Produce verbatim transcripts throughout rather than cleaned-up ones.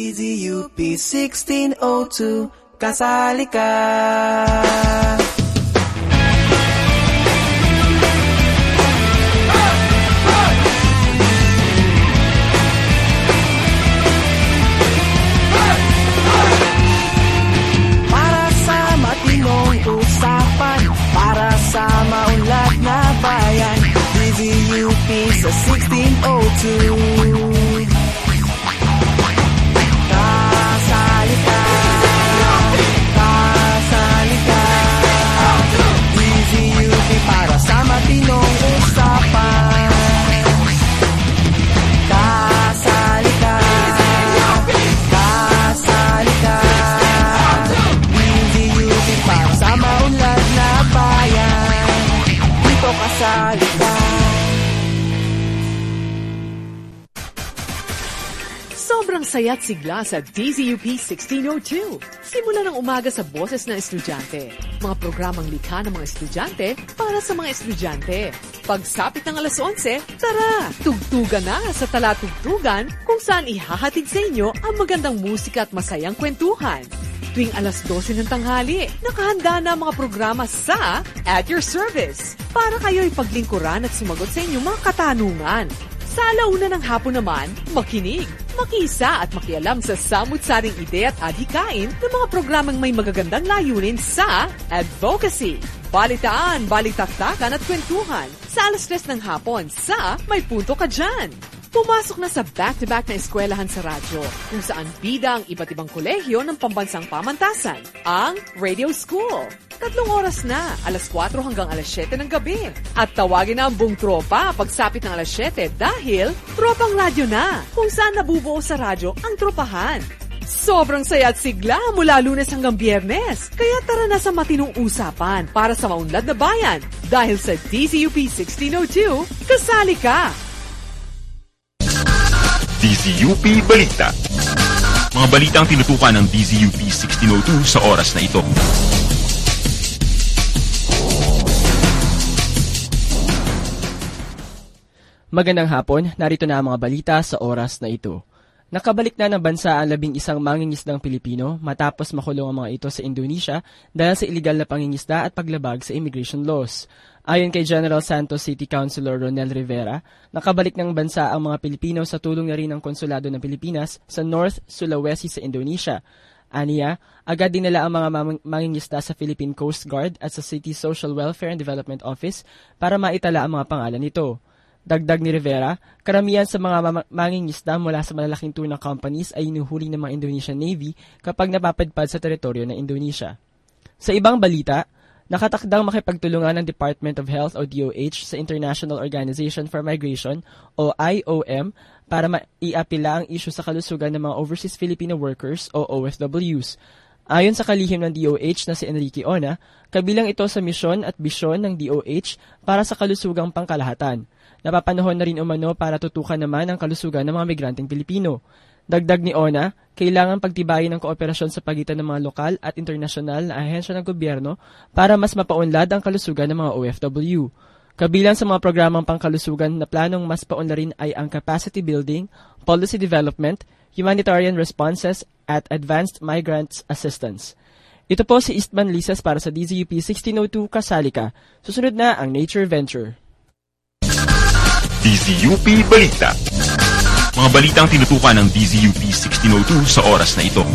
Z U P sixteen oh two, kasali ka. Para sa matinong usapan, para sa maunlad na bayan, D Z U P sa sixteen oh two. Para sa matinong usapan, kasali ka, kasali ka. D Z U P para sa maunlad na bayan, dito kasali ka. Sobrang saya't sigla sa D Z U P sixteen oh two. Simula ng umaga sa boses ng estudyante. Mga programang likha ng mga estudyante para sa mga estudyante. Pagsapit ng alas onse, tara! Tugtugan na sa Talatugtugan kung saan ihahatid sa inyo ang magandang musika at masayang kwentuhan. Tuwing alas dose ng tanghali, nakahanda na ang mga programa sa At Your Service para kayo'y paglingkuran at sumagot sa inyong mga katanungan. Sa alauna ng hapon naman, makinig, makisa at makialam sa samut-saring ide at adhikain ng mga programang may magagandang layunin sa advocacy, balitaan, balitaktakan at kwentuhan sa alas tres ng hapon sa May Punto Ka Dyan. Pumasok na sa back-to-back na eskwelahan sa radyo kung saan bida ang iba't ibang kolehiyo ng pambansang pamantasan, ang Radio School. Tatlong oras na, alas kwatro hanggang alas siyete ng gabi. At tawagin na ang buong tropa pagsapit ng alas siyete dahil tropang radyo na kung saan nabubuo sa radyo ang tropahan. Sobrang saya at sigla mula Lunes hanggang Biyernes. Kaya tara na sa matinong usapan para sa maunlad na bayan. Dahil sa D Z U P sixteen oh two, kasali ka! D Z U P Balita. Mga balitang tinutukan ng D Z U P sixteen oh two sa oras na ito. Magandang hapon, narito na ang mga balita sa oras na ito. Nakabalik na ng bansa ang labing isang mangingisdang Pilipino matapos makulong ang mga ito sa Indonesia dahil sa iligal na pangingisda at paglabag sa immigration laws. Ayon kay General Santos City Councilor Ronel Rivera, nakabalik ng bansa ang mga Pilipino sa tulong na rin ng Konsulado ng Pilipinas sa North Sulawesi sa Indonesia. Aniya, agad dinala ang mga mangingisda sa Philippine Coast Guard at sa City Social Welfare and Development Office para maitala ang mga pangalan nito. Dagdag ni Rivera, karamihan sa mga mangingisda mula sa malalaking tuna companies ay inuhuli ng mga Indonesian Navy kapag napapadpad sa teritoryo ng Indonesia. Sa ibang balita, nakatakdang makipagtulungan ng Department of Health o D O H sa International Organization for Migration o I O M para maiapila ang isyu sa kalusugan ng mga Overseas Filipino Workers o O F Ws. Ayon sa kalihim ng D O H na si Enrique Ona, kabilang ito sa misyon at bisyon ng D O H para sa kalusugang pangkalahatan. Napapanahon na rin umano para tutukan naman ang kalusugan ng mga migranteng Pilipino. Dagdag ni Ona, kailangan pagtibayin ng kooperasyon sa pagitan ng mga lokal at internasyonal na ahensya ng gobyerno para mas mapaunlad ang kalusugan ng mga O F W. Kabilang sa mga programang pangkalusugan na planong mas paunlarin ay ang capacity building, policy development, humanitarian responses, at advanced migrants assistance. Ito po si Eastman Lisas para sa D Z U P sixteen oh two Kasalika. Susunod na ang Nature Venture. D Z U P Balita. Mga balitang tinutukan ng D Z U P sixteen oh two sa oras na ito.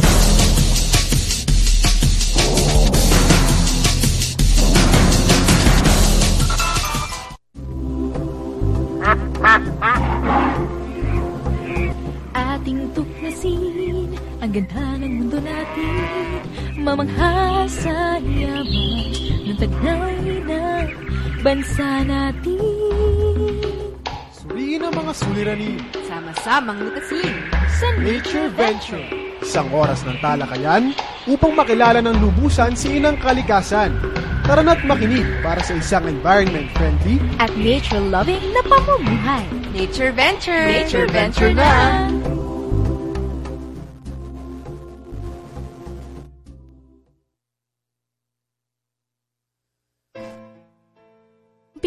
Ating tuklasin ang ganda ng mundo natin, mamangha sa yaman ng taglay na bansa natin. Suriin ang mga suliranin. Sama-samang lutasin sa Nature Venture. Isang oras ng talakayan upang makilala ng lubusan si inang kalikasan. Tara na't makinig para sa isang environment-friendly at nature-loving na pamumuhay. Nature Venture! Nature Venture na!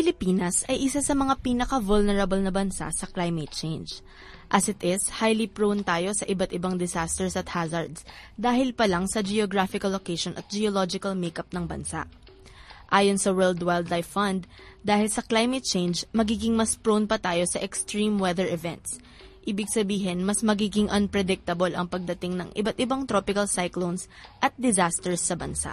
Pilipinas ay isa sa mga pinaka-vulnerable na bansa sa climate change. As it is, highly prone tayo sa iba't ibang disasters at hazards dahil pa lang sa geographical location at geological makeup ng bansa. Ayon sa World Wildlife Fund, dahil sa climate change, magiging mas prone pa tayo sa extreme weather events. Ibig sabihin, mas magiging unpredictable ang pagdating ng iba't ibang tropical cyclones at disasters sa bansa.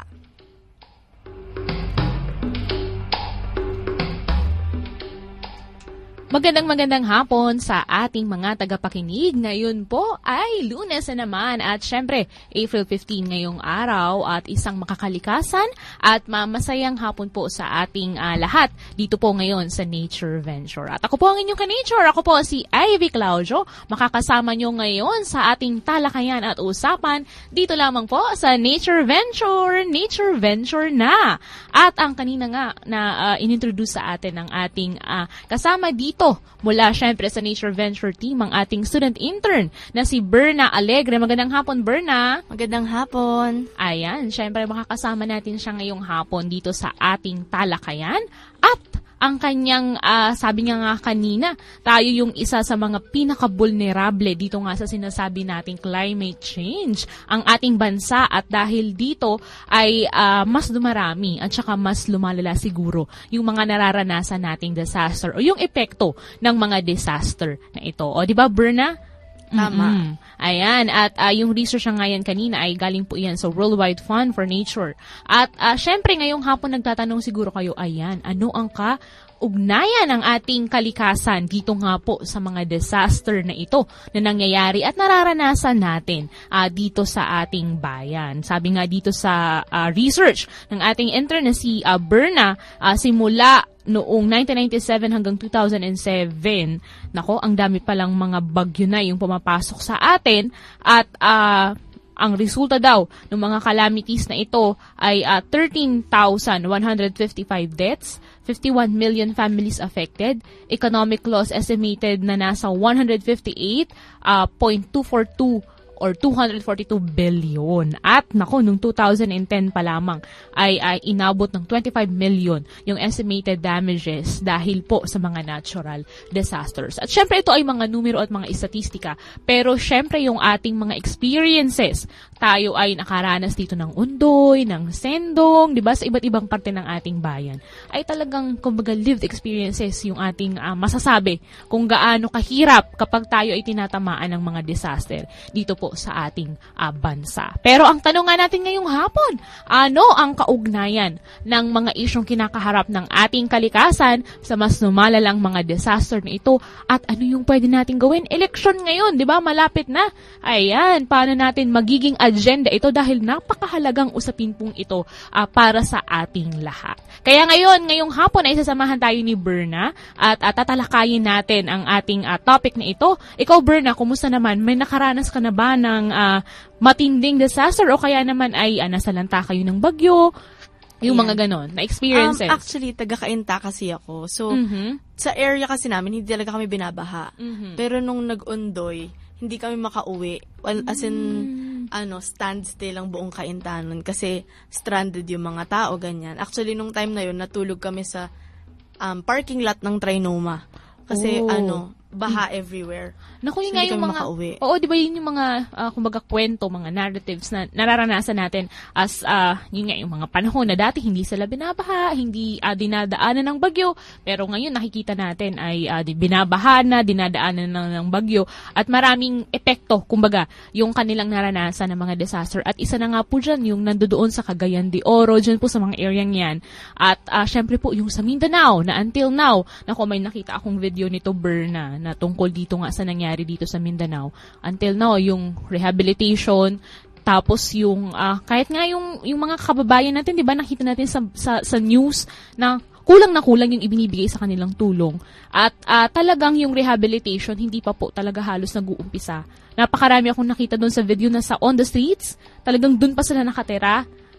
Magandang magandang hapon sa ating mga tagapakinig. Ngayon po ay Lunes na naman at syempre April fifteenth ngayong araw at isang makakalikasan at masayang hapon po sa ating uh, lahat dito po ngayon sa Nature Venture. At ako po ang inyong ka-Nature. Ako po si Ivy Claudio. Makakasama nyo ngayon sa ating talakayan at usapan dito lamang po sa Nature Venture. Nature Venture na! At ang kanina nga na uh, inintroduce sa atin ng ating uh, kasama dito mula syempre sa Nature Venture team ang ating student intern na si Berna Alegre. Magandang hapon, Berna. Magandang hapon. Ayan, syempre makakasama natin siya ngayong hapon dito sa ating talakayan. At ang kanyang, uh, sabi niya nga kanina, tayo yung isa sa mga pinaka-vulnerable dito nga sa sinasabi nating climate change. Ang ating bansa at dahil dito ay uh, mas dumarami at saka mas lumalala siguro yung mga nararanasan nating disaster o yung epekto ng mga disaster na ito. O di ba, Berna? Tama. Mm-hmm. Ayan, at uh, yung research na ngayon kanina ay galing po yan sa Worldwide Fund for Nature. At uh, syempre ngayong hapon nagtatanong siguro kayo, ayan, ano ang kaugnayan ng ating kalikasan dito nga po sa mga disaster na ito na nangyayari at nararanasan natin uh, dito sa ating bayan. Sabi nga dito sa uh, research ng ating intern na si uh, Berna, uh, simula noong nineteen ninety-seven hanggang two thousand seven, nako, ang dami palang mga bagyo na yung pumapasok sa atin at uh, ang resulta daw ng mga calamities na ito ay uh, thirteen thousand one hundred fifty-five deaths, fifty-one million families affected, economic loss estimated na nasa one hundred fifty-eight point two four two or two hundred forty-two billion. At nako, nung two thousand ten pa lamang ay, ay inabot ng twenty-five million yung estimated damages dahil po sa mga natural disasters. At syempre ito ay mga numero at mga istatistika, pero syempre yung ating mga experiences, tayo ay nakaranas dito ng undoy, ng sendong, di ba, sa iba't ibang parte ng ating bayan, ay talagang kumbaga lived experiences yung ating uh, masasabi kung gaano kahirap kapag tayo ay tinatamaan ng mga disaster dito po sa ating uh, bansa. Pero ang tanong nga natin ngayong hapon, ano ang kaugnayan ng mga isyong kinakaharap ng ating kalikasan sa mas lumalalang mga disaster na ito at ano yung pwede natin gawin? Eleksyon ngayon, di ba? Malapit na. Ayan, paano natin magiging agenda ito dahil napakahalagang usapin pong ito uh, para sa ating lahat. Kaya ngayon, ngayong hapon ay sasamahan tayo ni Berna at uh, tatalakayin natin ang ating uh, topic na ito. Ikaw, Berna, kumusta naman? May nakaranas ka na ba ng uh, matinding disaster o kaya naman ay uh, nasalanta kayo ng bagyo? Yung Ayan. Mga ganon, na experiences. Um, actually, taga-Cainta kasi ako. So, mm-hmm. sa area kasi namin, hindi talaga kami binabaha. Mm-hmm. Pero nung nag-undoy, hindi kami makauwi. Well, as in, mm. ano, standstill ang buong Cainta nun kasi stranded yung mga tao, ganyan. Actually, nung time na yun, natulog kami sa um, parking lot ng Trinoma. Kasi, oh. ano, baha everywhere. Naku, yun so, nga yung mga, makauwi. Oo, di ba yun yung mga, uh, kumbaga, kwento, mga narratives na nararanasan natin as, uh, yun nga yung mga panahon na dati hindi sila binabaha, hindi uh, dinadaanan ng bagyo, pero ngayon nakikita natin ay uh, binabaha na, dinadaanan na ng bagyo, at maraming epekto, kumbaga, yung kanilang naranasan ng mga disaster. At isa na nga po dyan, yung nandoon sa Cagayan de Oro, dyan po sa mga areang yan. At uh, syempre po, yung sa Mindanao, na until now, naku, may nakita akong video nito, Berna, na tungkol dito nga sa nangyari dito sa Mindanao. Until now, yung rehabilitation, tapos yung, uh, kahit nga yung, yung mga kababayan natin, di ba, nakita natin sa, sa, sa news na kulang na kulang yung ibinibigay sa kanilang tulong. At uh, talagang yung rehabilitation, hindi pa po talaga halos nag-uumpisa. Napakarami akong nakita doon sa video na sa on the streets, talagang doon pa sila nakatira.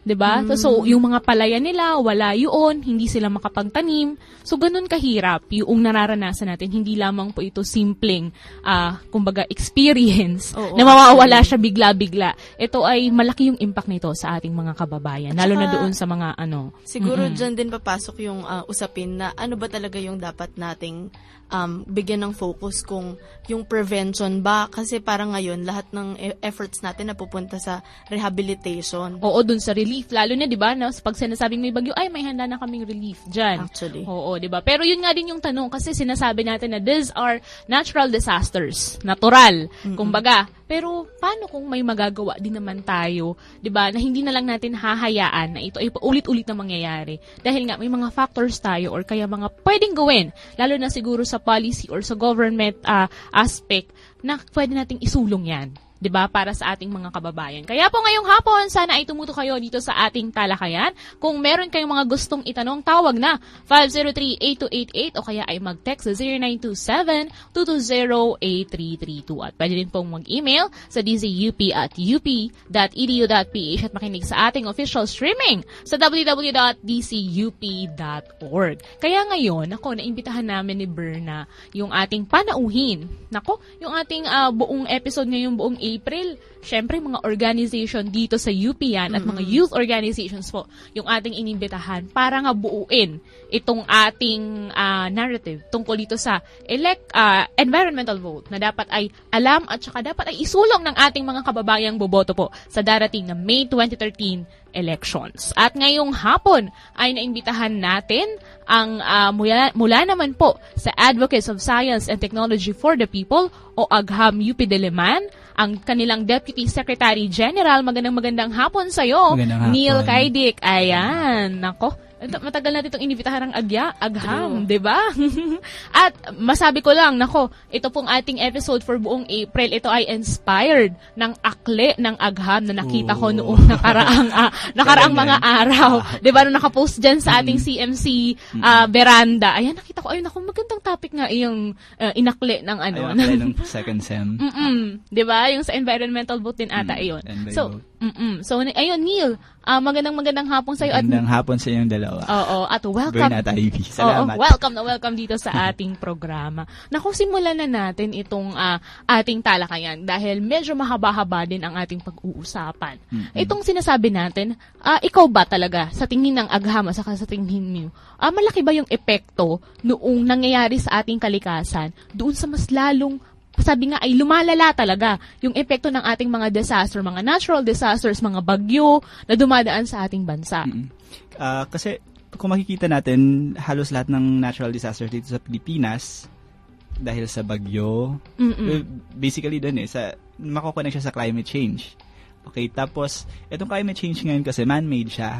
'Diba? Mm. So, yung mga palayan nila, wala yun, hindi sila makapagtanim. So, ganun kahirap yung nararanasan natin. Hindi lamang po ito simpleng, ah, kumbaga, experience Oo, na mawawala siya bigla-bigla. Ito ay malaki yung impact nito sa ating mga kababayan. Lalo na doon sa mga ano. Siguro Mm-mm. dyan din papasok yung ah, usapin na ano ba talaga yung dapat nating um, bigyan ng focus kung yung prevention ba. Kasi parang ngayon, lahat ng e- efforts natin napupunta sa rehabilitation. Oo, dun sa relief. Lalo na, di ba, no? Pag sinasabing may bagyo, ay, may handa na kaming relief dyan. Actually. Oo, di ba? Pero yun nga din yung tanong kasi sinasabi natin na these are natural disasters. Natural. Mm-mm. Kumbaga. Pero, paano kung may magagawa din naman tayo, di ba, na hindi na lang natin hahayaan na ito ay ulit-ulit na mangyayari. Dahil nga, may mga factors tayo or kaya mga pwedeng gawin, lalo na siguro sa policy or sa government uh, aspect, na pwede nating isulong yan. 'Di ba, para sa ating mga kababayan. Kaya po ngayong hapon, sana ay tumuto kayo dito sa ating talakayan. Kung meron kayong mga gustong itanong, tawag na five oh three, eight two eight eight o kaya ay mag-text sa zero nine two seven, two two zero, eight three three two. At pwede din pong mag-email sa d z u p at u p dot e d u dot p h at makinig sa ating official streaming sa w w w dot d c u p dot org. Kaya ngayon, ako, naimbitahan namin ni Berna yung ating panauhin. Nako, yung ating uh, buong episode ngayong buong April, syempre mga organization dito sa U P yan at mga youth organizations po yung ating inimbitahan para nga buuin itong ating uh, narrative tungkol dito sa elect uh, environmental vote na dapat ay alam at saka dapat ay isulong ng ating mga kababayang boboto po sa darating na May twenty thirteen elections. At ngayong hapon ay naimbitahan natin ang uh, mula, mula naman po sa Advocates of Science and Technology for the People o AGHAM U P Diliman, ang kanilang Deputy Secretary General. Magandang magandang hapon sa'yo, Magandang hapon. Neil Kaidik. Ayan, nako. Matagal natin itong inibitahan ng agya, agham, di ba? At masabi ko lang, nako, ito pong ating episode for buong April, ito ay inspired ng akle ng agham na nakita ko noong nakaraang uh, nakaraang mga araw. Di ba, nung nakapost dyan sa ating C M C uh, veranda. Ayan, nakita ko, ayun, ako, magandang topic nga yung uh, inakle ng ano. Ayun, akle ng second sem. Mm-mm. Di ba? Yung sa environmental vote din ata, ayun. So, mm-mm. So, ayun, Neil, uh, magandang magandang hapon sa'yo. Magandang at, hapon sa inyong dalawa. Oo, at welcome. Bernat Ivy. Salamat. Oo, welcome na welcome dito sa ating programa. Naku, simulan na natin itong uh, ating talakayan dahil medyo mahaba-haba din ang ating pag-uusapan. Mm-hmm. Itong sinasabi natin, uh, ikaw ba talaga sa tingin ng agham at saka sa tingin niyo, uh, malaki ba yung epekto noong nangyayari sa ating kalikasan doon sa mas lalong sabi nga ay lumalala talaga yung epekto ng ating mga disaster, mga natural disasters, mga bagyo na dumadaan sa ating bansa? Mm-hmm. Uh, kasi kung makikita natin, halos lahat ng natural disasters dito sa Pilipinas dahil sa bagyo, well, basically doon eh, sa, makukonek siya sa climate change. Okay, tapos itong climate change ngayon kasi man-made siya.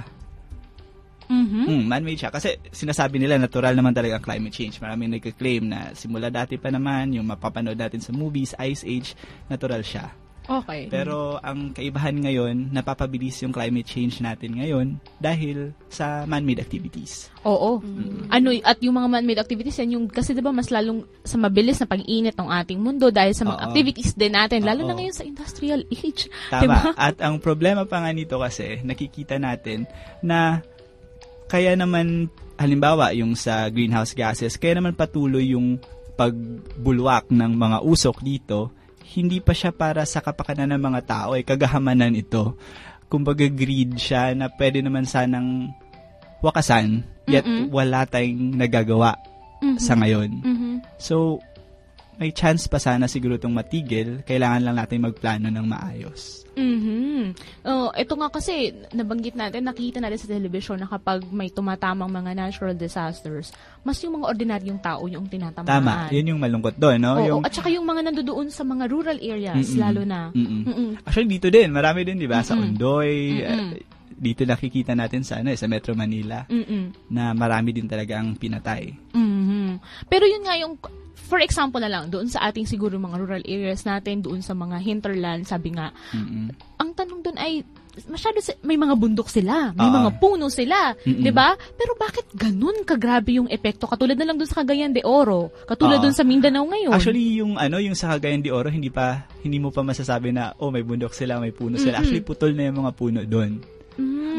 Mm-hmm. Mm, man-made siya. Kasi sinasabi nila, natural naman talaga ang climate change. Maraming nagka-claim na simula dati pa naman, yung mapapanood natin sa movies, Ice Age, natural siya. Okay. Pero ang kaibahan ngayon, napapabilis yung climate change natin ngayon dahil sa man-made activities. Oo. Mm-hmm. Ano, at yung mga man-made activities, yan yung, kasi diba mas lalong sa mabilis na pag-init ng ating mundo dahil sa mga Oo. activities din natin, lalo Oo. na ngayon sa industrial age. Tama. Diba? At ang problema pa nga nito kasi, nakikita natin na kaya naman, halimbawa, yung sa greenhouse gases, kaya naman patuloy yung pagbulwak ng mga usok dito, hindi pa siya para sa kapakanan ng mga tao, eh, kagahamanan ito. Kumbaga greed siya na pwede naman sanang wakasan, yet Mm-mm. wala tayong nagagawa Mm-hmm. sa ngayon. Mm-hmm. So, may chance pa sana siguro itong matigil, kailangan lang natin magplano ng maayos. Mhm. Oh, ito nga kasi nabanggit natin, nakita natin sa television na kapag may tumatamang mga natural disasters, mas yung mga ordinaryong tao yung tinatamaan. Tama, yun yung malungkot doon, no? Oo, yung at saka yung mga nandoon sa mga rural areas, Mm-mm. lalo na. Mm-mm. Mm-mm. Actually, dito din, marami din, di ba? Sa Mm-mm. Ondoy, Mm-mm. uh, dito nakikita natin sa, ano, sa Metro Manila, Mm-mm. na marami din talaga ang pinatay. Mhm. Pero yun nga yung, for example na lang, doon sa ating siguro mga rural areas natin, doon sa mga hinterland, sabi nga, Mm-mm. ang tanong doon ay, masyado si- may mga bundok sila, may Oo. mga puno sila, Mm-mm. 'di ba? Pero bakit ganun kagrabe yung epekto? Katulad na lang doon sa Cagayan de Oro, katulad Oo. doon sa Mindanao ngayon. Actually, yung ano, yung sa Cagayan de Oro, hindi pa, hindi mo pa masasabi na, oh, may bundok sila, may puno sila. Mm-mm. Actually, putol na yung mga puno doon. Mm.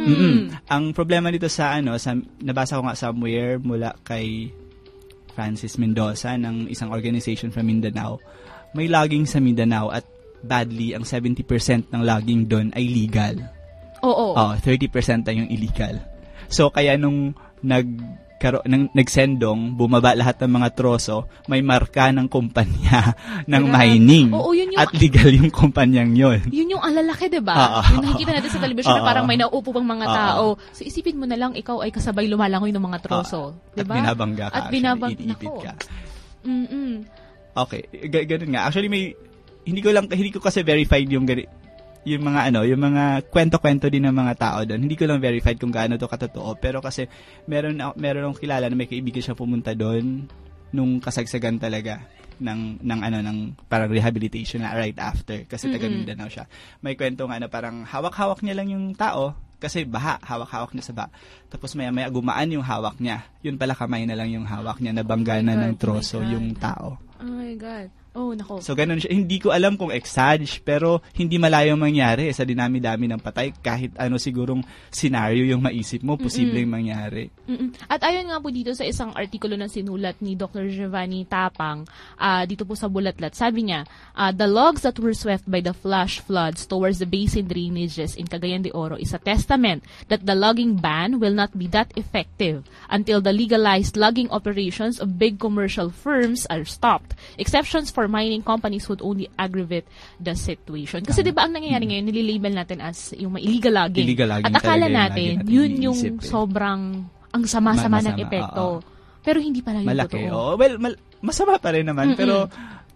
Mm-mm. Ang problema dito sa ano, sa, nabasa ko nga somewhere mula kay Francis Mendoza ng isang organization from Mindanao. May logging sa Mindanao at badly, ang seventy percent ng logging doon ay legal. Oo. Oh, thirty percent ay yung illegal. So, kaya nung nag, karo, nang, nagsendong, bumaba lahat ng mga troso, may marka ng kumpanya ng mining. Oo, yun yung, at legal yung kumpanyang yun. Yun yung alalaki, diba? Uh, yung nakikita natin sa television uh, na parang may nauupo pang mga uh, tao. So, isipin mo na lang, ikaw ay kasabay lumalangoy ng mga troso. Uh, diba? At binabangga ka. At binabang, iniipit ka. Mm-mm. Okay, G- ganun nga. Actually, may, hindi ko lang, hindi ko kasi verified yung gani, yung mga ano, yung mga kwento-kwento din ng mga tao doon. Hindi ko lang verified kung gaano to katotoo, pero kasi meron meron akong kilala na may kaibigan siya pumunta doon nung kasagsagan talaga ng ng ano ng parang rehabilitation na right after kasi taga Mindanao siya. May kwento nga na parang hawak-hawak niya lang yung tao kasi baha, hawak-hawak niya sa baha. Tapos maya-maya gumaan yung hawak niya. Yun pala kamay na lang yung hawak niya, nabangga na ng troso yung tao. Oh my God. Oh, nako. So, ganun siya. Hindi ko alam kung exage, pero hindi malayo mangyari sa dinami-dami ng patay. Kahit ano sigurong scenario yung maisip mo, posibleng mangyari. Mm-mm. At ayon nga po dito sa isang artikulo na sinulat ni Doctor Giovanni Tapang, uh, dito po sa Bulatlat, sabi niya, uh, the logs that were swept by the flash floods towards the basin drainages in Cagayan de Oro is a testament that the logging ban will not be that effective until the legalized logging operations of big commercial firms are stopped. Exceptions for mining companies would only aggravate the situation. Kasi uh, diba ang nangyayari ngayon, nililabel natin as yung illegal logging. Illegal logging. At akala natin, natin yun yung eh. sobrang, ang sama-sama ng epekto. Uh, uh. Pero hindi pala yung malaki, totoo. Oh. Well, mal- masama pa rin naman, Mm-mm. pero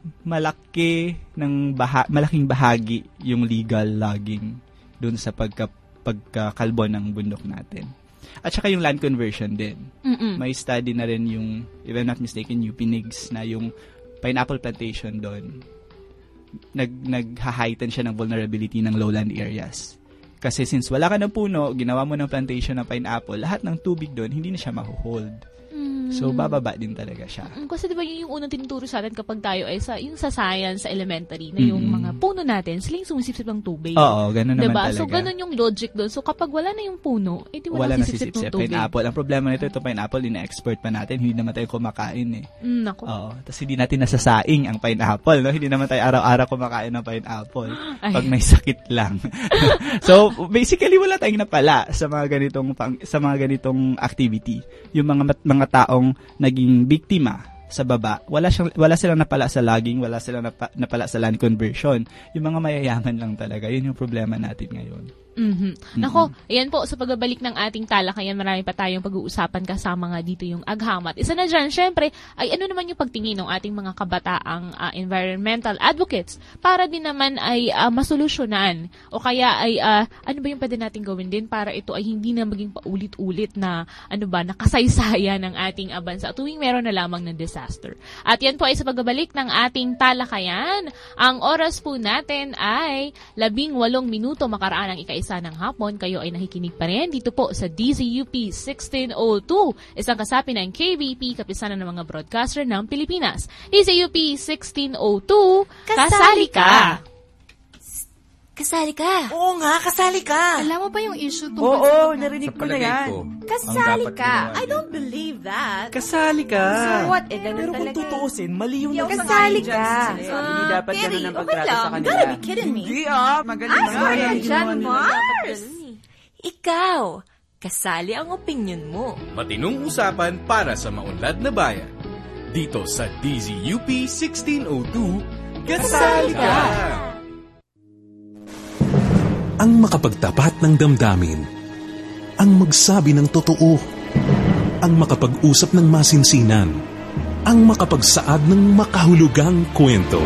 malaki ng baha- malaking bahagi yung legal logging dun sa pagka- pagkakalbo ng bundok natin. At saka yung land conversion din. Mm-mm. May study na rin yung, if I'm not mistaken, U P N I G S na yung pineapple plantation doon, nag, nag-heighten siya ng vulnerability ng lowland areas. Kasi since wala ka ng puno, ginawa mo ng plantation ng pineapple, lahat ng tubig doon, hindi na siya mahuhold. Mm. So, bababa din talaga siya. Mm, kasi diba yun yung unang tinuturo sa atin kapag tayo ay sa, yung sa science, sa elementary, na yung mm-hmm. mga puno natin, sila yung sumisip-sip ng tubig. Oo, ganun diba? naman talaga. So, ganun yung logic doon. So, kapag wala na yung puno, eh di wala, wala na sisip-sip ng tubig. Pineapple. Ang problema nito, ito pineapple, ina-expert pa natin, hindi naman tayo kumakain eh. Mm, nako. Oo, tapos hindi natin nasasaing ang pineapple, no? Hindi naman tayo araw-araw kumakain ng pineapple. Ay. Pag may sakit lang. So, basically, wala tayong napala sa mga ganitong, sa mga ganitong activity. Yung mga mga taong naging biktima sa baba, wala siyang wala silang napala sa logging, wala silang napa, napala sa land conversion. Yung mga mayayaman lang talaga, yun yung problema natin ngayon. Mm-hmm. Mm-hmm. Nako, ayan po, sa pagbabalik ng ating talakayan, marami pa tayong pag-uusapan kasama nga dito yung aghamat. Isa na dyan, syempre, ay ano naman yung pagtingin ng ating mga kabataang uh, environmental advocates para din naman ay uh, masolusyonan o kaya ay uh, ano ba yung pwede natin gawin din para ito ay hindi na maging paulit-ulit na ano ba, nakasaysayan ng ating uh, bansa tuwing meron na lamang ng disaster. At yan po ay sa pagbabalik ng ating talakayan. Ang oras po natin ay labing walong minuto makaraan ang ika ng hapon, kayo ay nakikinig pa rin dito po sa D Z U P sixteen oh two, isang kasapi ng K B P, kapisanan ng mga broadcaster ng Pilipinas. D Z U P sixteen oh two, kasali ka! Kasali ka! Oo nga, kasali ka! Alam mo ba yung issue tungkol Oo, sa... Oo, narinig ko na yan. Ko, kasali ka! I don't believe that. Kasali ka! So what? Eh, ganun Pero talaga. kung tutuusin, mali yung kasali ka! Hindi dapat Terry, ganun ang okay pagtrato lang. sa kanila. You gotta be kidding me. Hindi ah, magaling Ah, sorry nga. ka dyan, Mars! Ikaw, kasali ang opinion mo. Matinong usapan para sa maunlad na bayan. Dito sa D Z U P sixteen oh two, kasali ka! Ang makapagtapat ng damdamin, ang magsabi ng totoo, ang makapag-usap ng masinsinan, ang makapagsaad ng makahulugang kwento.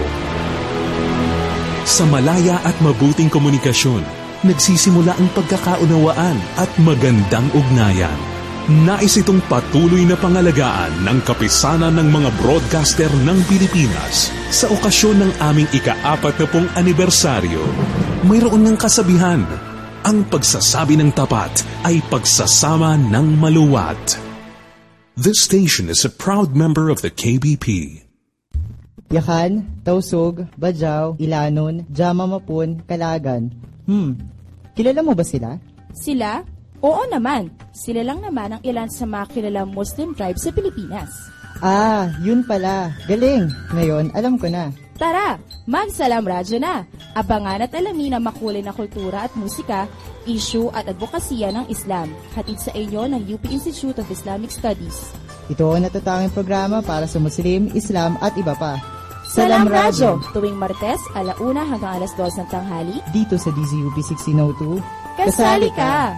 Sa malaya at mabuting komunikasyon, nagsisimula ang pagkakaunawaan at magandang ugnayan. Nais itong patuloy na pangalagaan ng kapisanan ng mga broadcaster ng Pilipinas sa okasyon ng aming ika-apat na pong anibersaryo. Mayroon ng kasabihan, ang pagsasabi ng tapat ay pagsasama ng maluwat. This station is a proud member of the K B P. Yakan, Tausug, Bajau, Ilanon, Jama Mapun, Kalagan. Hmm, kilala mo ba sila? Sila? Oo naman, sila lang naman ang ilan sa mga kilalang Muslim tribes sa Pilipinas. Ah, yun pala. Galing. Ngayon, alam ko na. Tara, magsalam radyo na. Abangan at alamin ang makulay na kultura at musika, issue at advokasya ng Islam. Hatid sa inyo ng U P Institute of Islamic Studies. Ito ang natatanging programa para sa Muslim, Islam at iba pa. Salam Radyo, tuwing Martes, alauna hanggang alas dos ng tanghali. Dito sa D Z U P sixteen oh two. Kasali ka!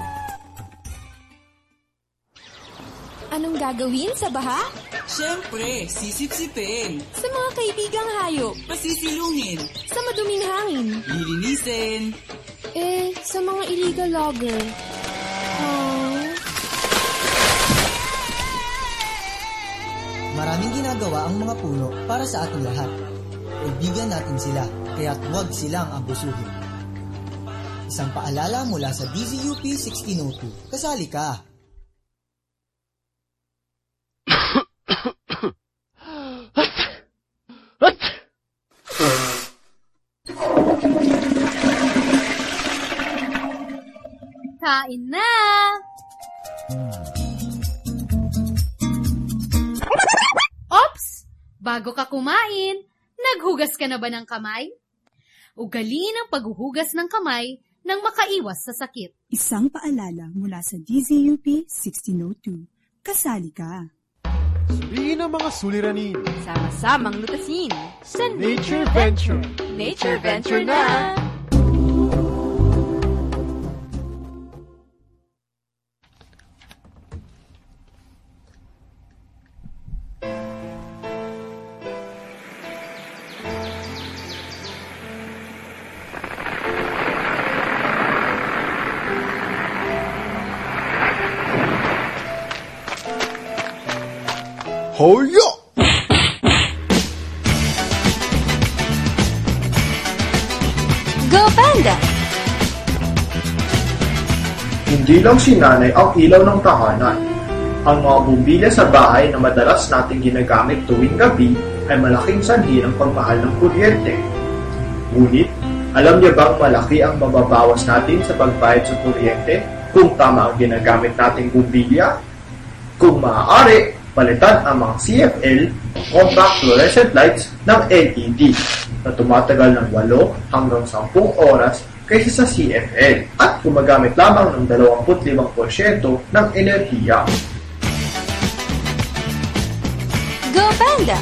Anong gagawin sa baha? Siyempre, sisip-sipin. Sa mga kaibigang hayop. Pasisilungin. Sa maduming hangin. Lilinisin. Eh, sa mga illegal logger. Oh. Maraming ginagawa ang mga puno para sa ating lahat. Ibigyan natin sila, kaya't huwag silang abusuhin. Isang paalala mula sa D Z U P sixteen oh two. Kasali ka! Kain na! Ops! Bago ka kumain, naghugas ka na ba ng kamay? Ugaliin ang paghuhugas ng kamay nang makaiwas sa sakit. Isang paalala mula sa D Z U P sixteen oh two. Kasali ka! Suriin ang mga suliranin. Sama-samang lutasin. Sa Nature Venture. Nature Venture na! Hoyo! Go Panda! Hindi lang si nanay ang ilaw ng tahanan. Ang mga bumbilya sa bahay na madalas nating ginagamit tuwing gabi ay malaking sanhi ng pagmahal ng kuryente. Ngunit, alam niya bang malaki ang mababawas natin sa pagbayad sa kuryente kung tama ang ginagamit nating bumbilya? Kung maaari, palitan ang mga C F L compact fluorescent lights ng L E D na tumatagal ng eight hanggang ten oras kaysa sa C F L at gumagamit lamang ng twenty-five percent ng enerhiya. Go Panda!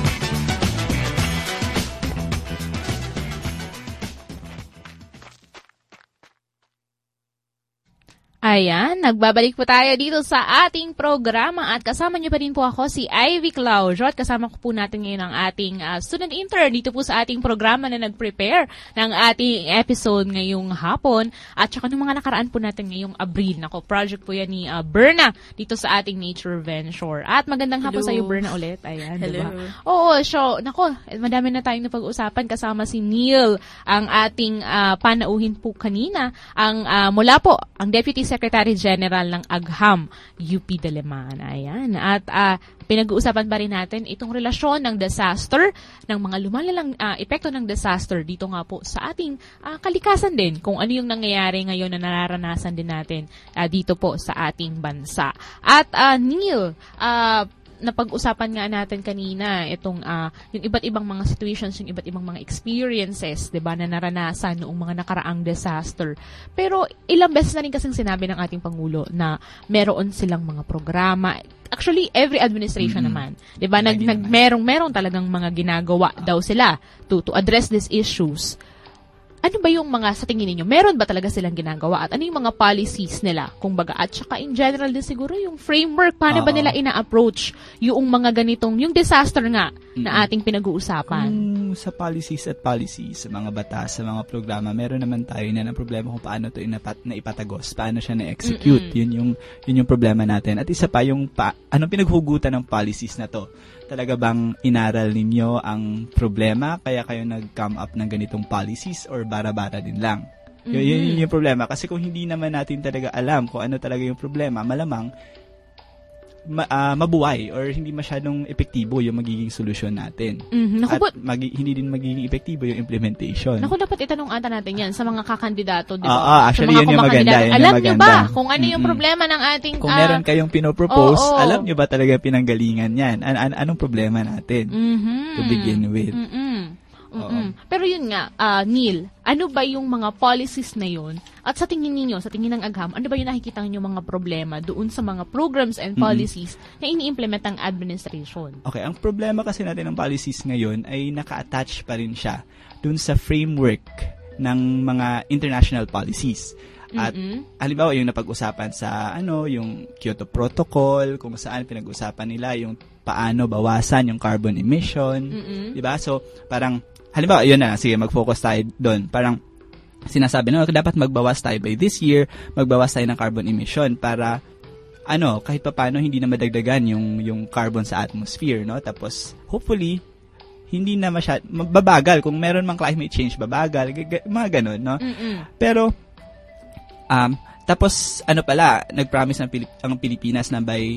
Ayan, nagbabalik po tayo dito sa ating programa at kasama niyo pa rin po ako si Ivy Claudio at kasama ko po natin ngayon ang ating uh, student intern dito po sa ating programa na nag-prepare ng ating episode ngayong hapon at saka ng mga nakaraan po natin ngayong Abril. Nako, project po yan ni uh, Berna dito sa ating Nature Venture. At magandang hapon sa iyo, Berna, ulit. Ayan, hello. Diba? Oo, so, nako, madami na tayong napag-usapan kasama si Neil, ang ating uh, panauhin po kanina, ang uh, mula po, ang Deputy Secretary General ng Agham, U P Diliman. Ayan. At uh, pinag-uusapan pa rin natin itong relasyon ng disaster, ng mga lumalalang uh, epekto ng disaster dito nga po sa ating uh, kalikasan din, kung ano yung nangyayari ngayon na nararanasan din natin uh, dito po sa ating bansa. At uh, Neil, uh, napag-usapan nga natin kanina itong uh, yung iba't ibang mga situations, yung iba't ibang mga experiences, 'di ba, na naranasan noong mga nakaraang disaster. Pero ilang beses na rin kasing sinabi ng ating pangulo na meron silang mga programa. Actually, every administration mm-hmm. naman, 'di ba, nag, nag merong merong talagang mga ginagawa daw sila to to address these issues. Ano ba yung mga, sa tingin niyo, meron ba talaga silang ginagawa? At ano yung mga policies nila? Kung baga, at saka in general din siguro yung framework, paano uh-huh. ba nila ina-approach yung mga ganitong, yung disaster nga mm-hmm. na ating pinag-uusapan? Kung sa policies at policies, sa mga batas, sa mga programa, meron naman tayo na ng problema kung paano ito inapat, na ipatagos, paano siya na-execute. Mm-hmm. Yun yung, yun yung problema natin. At isa pa, yung pa, anong pinaghugutan ng policies na to? Talaga bang inaral ninyo ang problema kaya kayo nag-come up ng ganitong policies or bara-bara din lang? Mm-hmm. Yun, yun yung problema. Kasi kung hindi naman natin talaga alam kung ano talaga yung problema, malamang ma- uh, mabuhay or hindi masyadong epektibo yung magiging solusyon natin. Mm-hmm. Naku, At magi- hindi din magiging epektibo yung implementation. Naku, dapat itanong ata natin yan sa mga kakandidato, di ba? Ah, ah, actually, sa mga yun yung maganda. Yun alam yung nyo maganda. ba kung ano yung Mm-mm. problema ng ating... Kung uh, meron kayong pinopropose, oh, oh. alam nyo ba talaga pinanggalingan yan? An- an- anong problema natin Mm-hmm. to begin with? Mm-mm. Mm-mm. Pero yun nga, uh, Neil, ano ba yung mga policies na yun? At sa tingin ninyo, sa tingin ng Agham, ano ba yung nakikita nyo mga problema doon sa mga programs and policies mm-hmm. na ini-implement ng administration? Okay, ang problema kasi natin ng policies ngayon ay naka-attach pa rin siya doon sa framework ng mga international policies. At mm-hmm. halimbawa yung napag-usapan sa ano, yung Kyoto Protocol, kung saan pinag-usapan nila yung paano bawasan yung carbon emission, mm-hmm. 'di ba? So, parang halimbawa, yun na, sige, mag-focus tayo doon. Parang sinasabi na dapat magbawas tayo by this year, magbawas tayo ng carbon emission para ano, kahit papaano hindi na madagdagan yung yung carbon sa atmosphere, no? Tapos hopefully hindi na masyad babagal kung meron mang climate change, babagal, g- g- mga ganun, no? Mm-mm. Pero um tapos ano pala, nag-promise ng Pilip- ang Pilipinas na by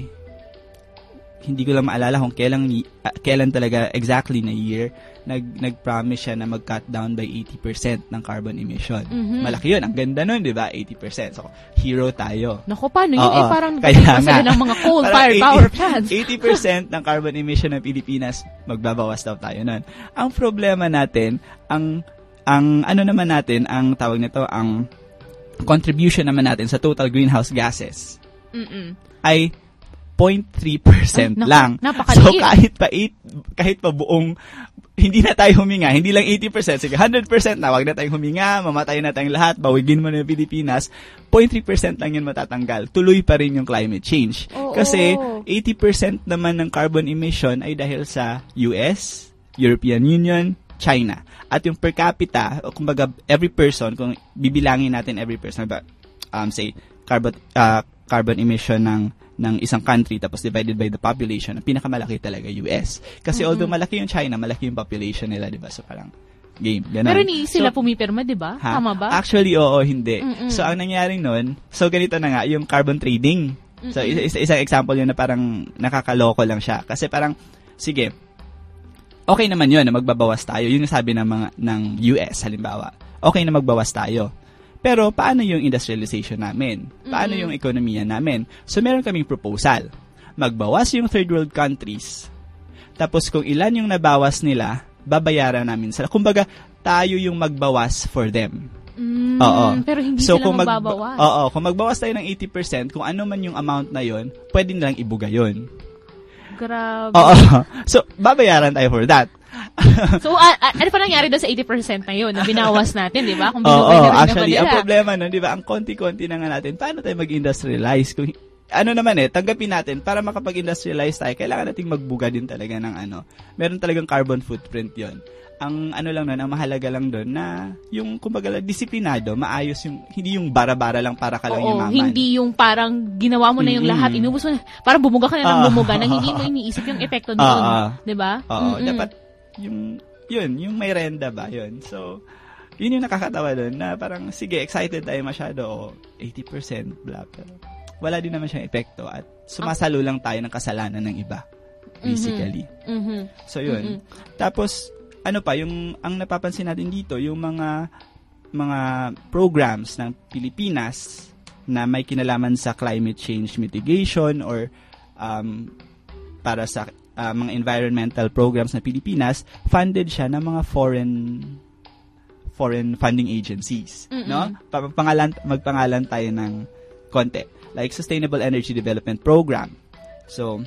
hindi ko lang maalala kung kailan uh, kailan talaga exactly na year nag nag-promise siya na mag-cut down by eighty percent ng carbon emission. Mm-hmm. Malaki 'yun, ang ganda nun, 'di ba? eighty percent. So, hero tayo. Nako, paano yun? Oo, eh, parang kaya sila ng mga coal-fired power plants. eighty percent ng carbon emission ng Pilipinas, magbabawas daw tayo nun. Ang problema natin, ang ang ano naman natin, ang tawag nito, ang contribution naman natin sa total greenhouse gases Mm-mm. ay zero point three percent Ay, lang. Napakaliit. So kahit pa eight, kahit pa buong hindi na tayo huminga, hindi lang eighty percent, sige one hundred percent na, wag na tayong huminga, mamatay na tayong lahat, bawigin mo na yung Pilipinas, zero point three percent lang yun matatanggal. Tuloy pa rin yung climate change. Oo. Kasi eighty percent naman ng carbon emission ay dahil sa U S, European Union, China. At yung per capita, kumbaga every person, kung bibilangin natin every person, um, say, carbon, uh, carbon emission ng ng isang country tapos divided by the population, ang pinakamalaki talaga U S. Kasi mm-hmm. although malaki yung China, malaki yung population nila, di ba? So parang game. Ganun. Pero ni sila so, pumipirma, di ba? Ha? Tama ba? Actually, oo, hindi. Mm-mm. So ang nangyari nun, so ganito na nga, yung carbon trading. Mm-mm. So isa, isang example yun na parang nakakaloko lang siya. Kasi parang, sige, okay naman yun na magbabawas tayo. Yun yung sabi ng mga ng U S, halimbawa. Okay na magbawas tayo. Pero paano yung industrialization namin? Paano mm-hmm. yung ekonomiya namin? So meron kaming proposal. Magbawas yung third world countries. Tapos kung ilan yung nabawas nila, babayaran namin sila. Kumbaga, tayo yung magbawas for them. Mm, oo. Pero hindi so, sila kung mag- magbabawas. Oo. Kung magbawas tayo ng eighty percent, kung ano man yung amount na yon, pwede nilang ibuga yun. Grabe. Oo. So, babayaran tayo for that. So, uh, uh, ano pa nangyari doon sa eighty percent na yun na binawas natin, di ba? Kung Oo, binubay na rin actually, naman nila. ang problema nun, di ba, ang konti-konti na nga natin, paano tayo mag-industrialize? Kung, ano naman eh, tanggapin natin, para makapag-industrialize tayo, kailangan nating magbuga din talaga ng ano. Meron talagang carbon footprint yon. Ang ano lang nun, ang mahalaga lang doon na yung, kumbaga, disiplinado, maayos yung, hindi yung bara-bara lang para ka lang Oo, yumaman. hindi yung parang ginawa mo na yung Mm-hmm. lahat, inubos mo na, parang bumuga ka na ng Uh, bumuga, nang hindi mo iniisip yung epekto doon. Uh, uh, diba? Oo, Mm-mm. dapat yung, yun, yung may renda ba, yun. So, yun yung nakakatawa doon, na parang, sige, excited tayo masyado, o eighty percent, blah, pero wala din naman siyang epekto, at sumasalo lang tayo ng kasalanan ng iba, basically. Mm-hmm. So, yun. Mm-hmm. Tapos, ano pa, yung, ang napapansin natin dito, yung mga, mga programs ng Pilipinas na may kinalaman sa climate change mitigation or um, para sa uh, mga environmental programs ng Pilipinas, funded siya ng mga foreign foreign funding agencies. Mm-mm. No? Pangalan, magpangalan tayo ng konti. Like Sustainable Energy Development Program. So,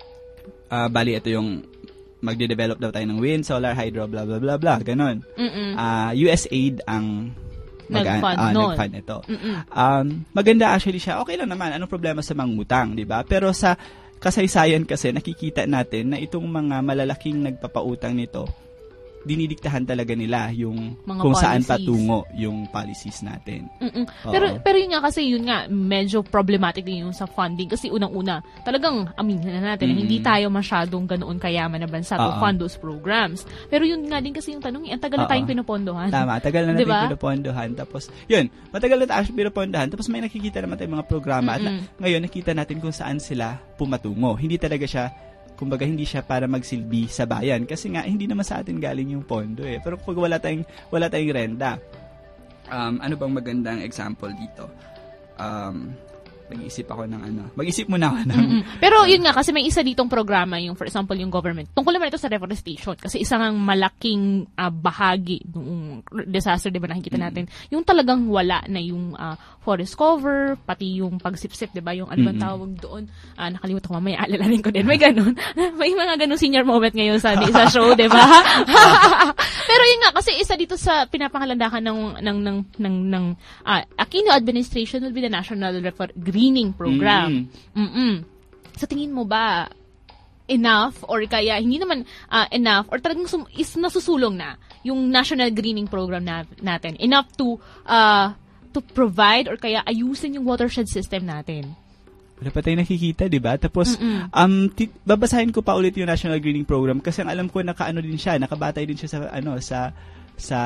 uh, bali ito yung magde-develop daw tayo ng wind, solar, hydro, blah, blah, blah, blah. Ganon. Uh, U S A I D ang mag- nag-fund, uh, no? nag-fund ito. Um, maganda actually siya. Okay lang naman. Anong problema sa mangutang, di ba? Pero sa kasaysayan kasi, nakikita natin na itong mga malalaking nagpapautang nito, dinidiktahan talaga nila yung Mga kung saan policies. patungo yung policies natin. Mm-mm. Oo. Pero pero yun nga kasi yun nga medyo problematic din yung sa funding kasi unang-una talagang aminin na natin na Mm-mm. hindi tayo masyadong ganoon kayaman na bansa to Oo. fund those programs. Pero yun nga din kasi yung tanong, ang tagal na Oo. tayong pinupondohan. Tama, tagal na natin Diba? pinupondohan. Tapos, yun, matagal na tayo pinupondohan. Tapos may nakikita naman tayong mga programa. At na, Mm-mm. ngayon, nakita natin kung saan sila pumatungo. Hindi talaga siya, kumbaga, hindi siya para magsilbi sa bayan. Kasi nga, hindi naman sa atin galing yung pondo eh. Pero kung wala tayong, wala tayong renda, um, ano bang magandang example dito? Um, mag-iisip ako ng ano. Mag-isip muna ako ng... Mm-mm. Pero yun nga, kasi may isa ditong programa, yung for example, yung government. Tungkol naman ito sa reforestation. Kasi isang ang malaking uh, bahagi ng disaster, di ba, nakikita natin. Mm-hmm. Yung talagang wala na yung uh, forest cover, pati yung pagsipsip, di ba, yung ano bang Mm-hmm. tawag doon. Uh, nakalimutan ko, mamaya alalanin ko din. May ganun. May mga ganun senior moment ngayon sa, sa show, di ba? Pero yun nga, kasi isa dito sa pinapangalandakan ng, ng, ng, ng, ng uh, Aquino administration will be the National Refor- Greening Program. Mm-hmm. Mm-mm. Sa tingin mo ba, enough or kaya hindi naman uh, enough or talagang sum- is nasusulong na yung National Greening Program na, natin? Enough to uh, to provide or kaya ayusin yung watershed system natin? Wala pa tayo nakikita, di ba? Tapos, Mm-mm. um, tit- babasahin ko pa ulit yung National Greening Program kasi ang alam ko nakaano din siya, nakabatay din siya sa, ano, sa, sa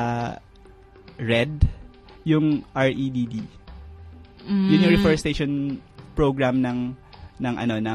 RED, yung R E D D. Mm. Yun yung reforestation program ng, ng ano, ng,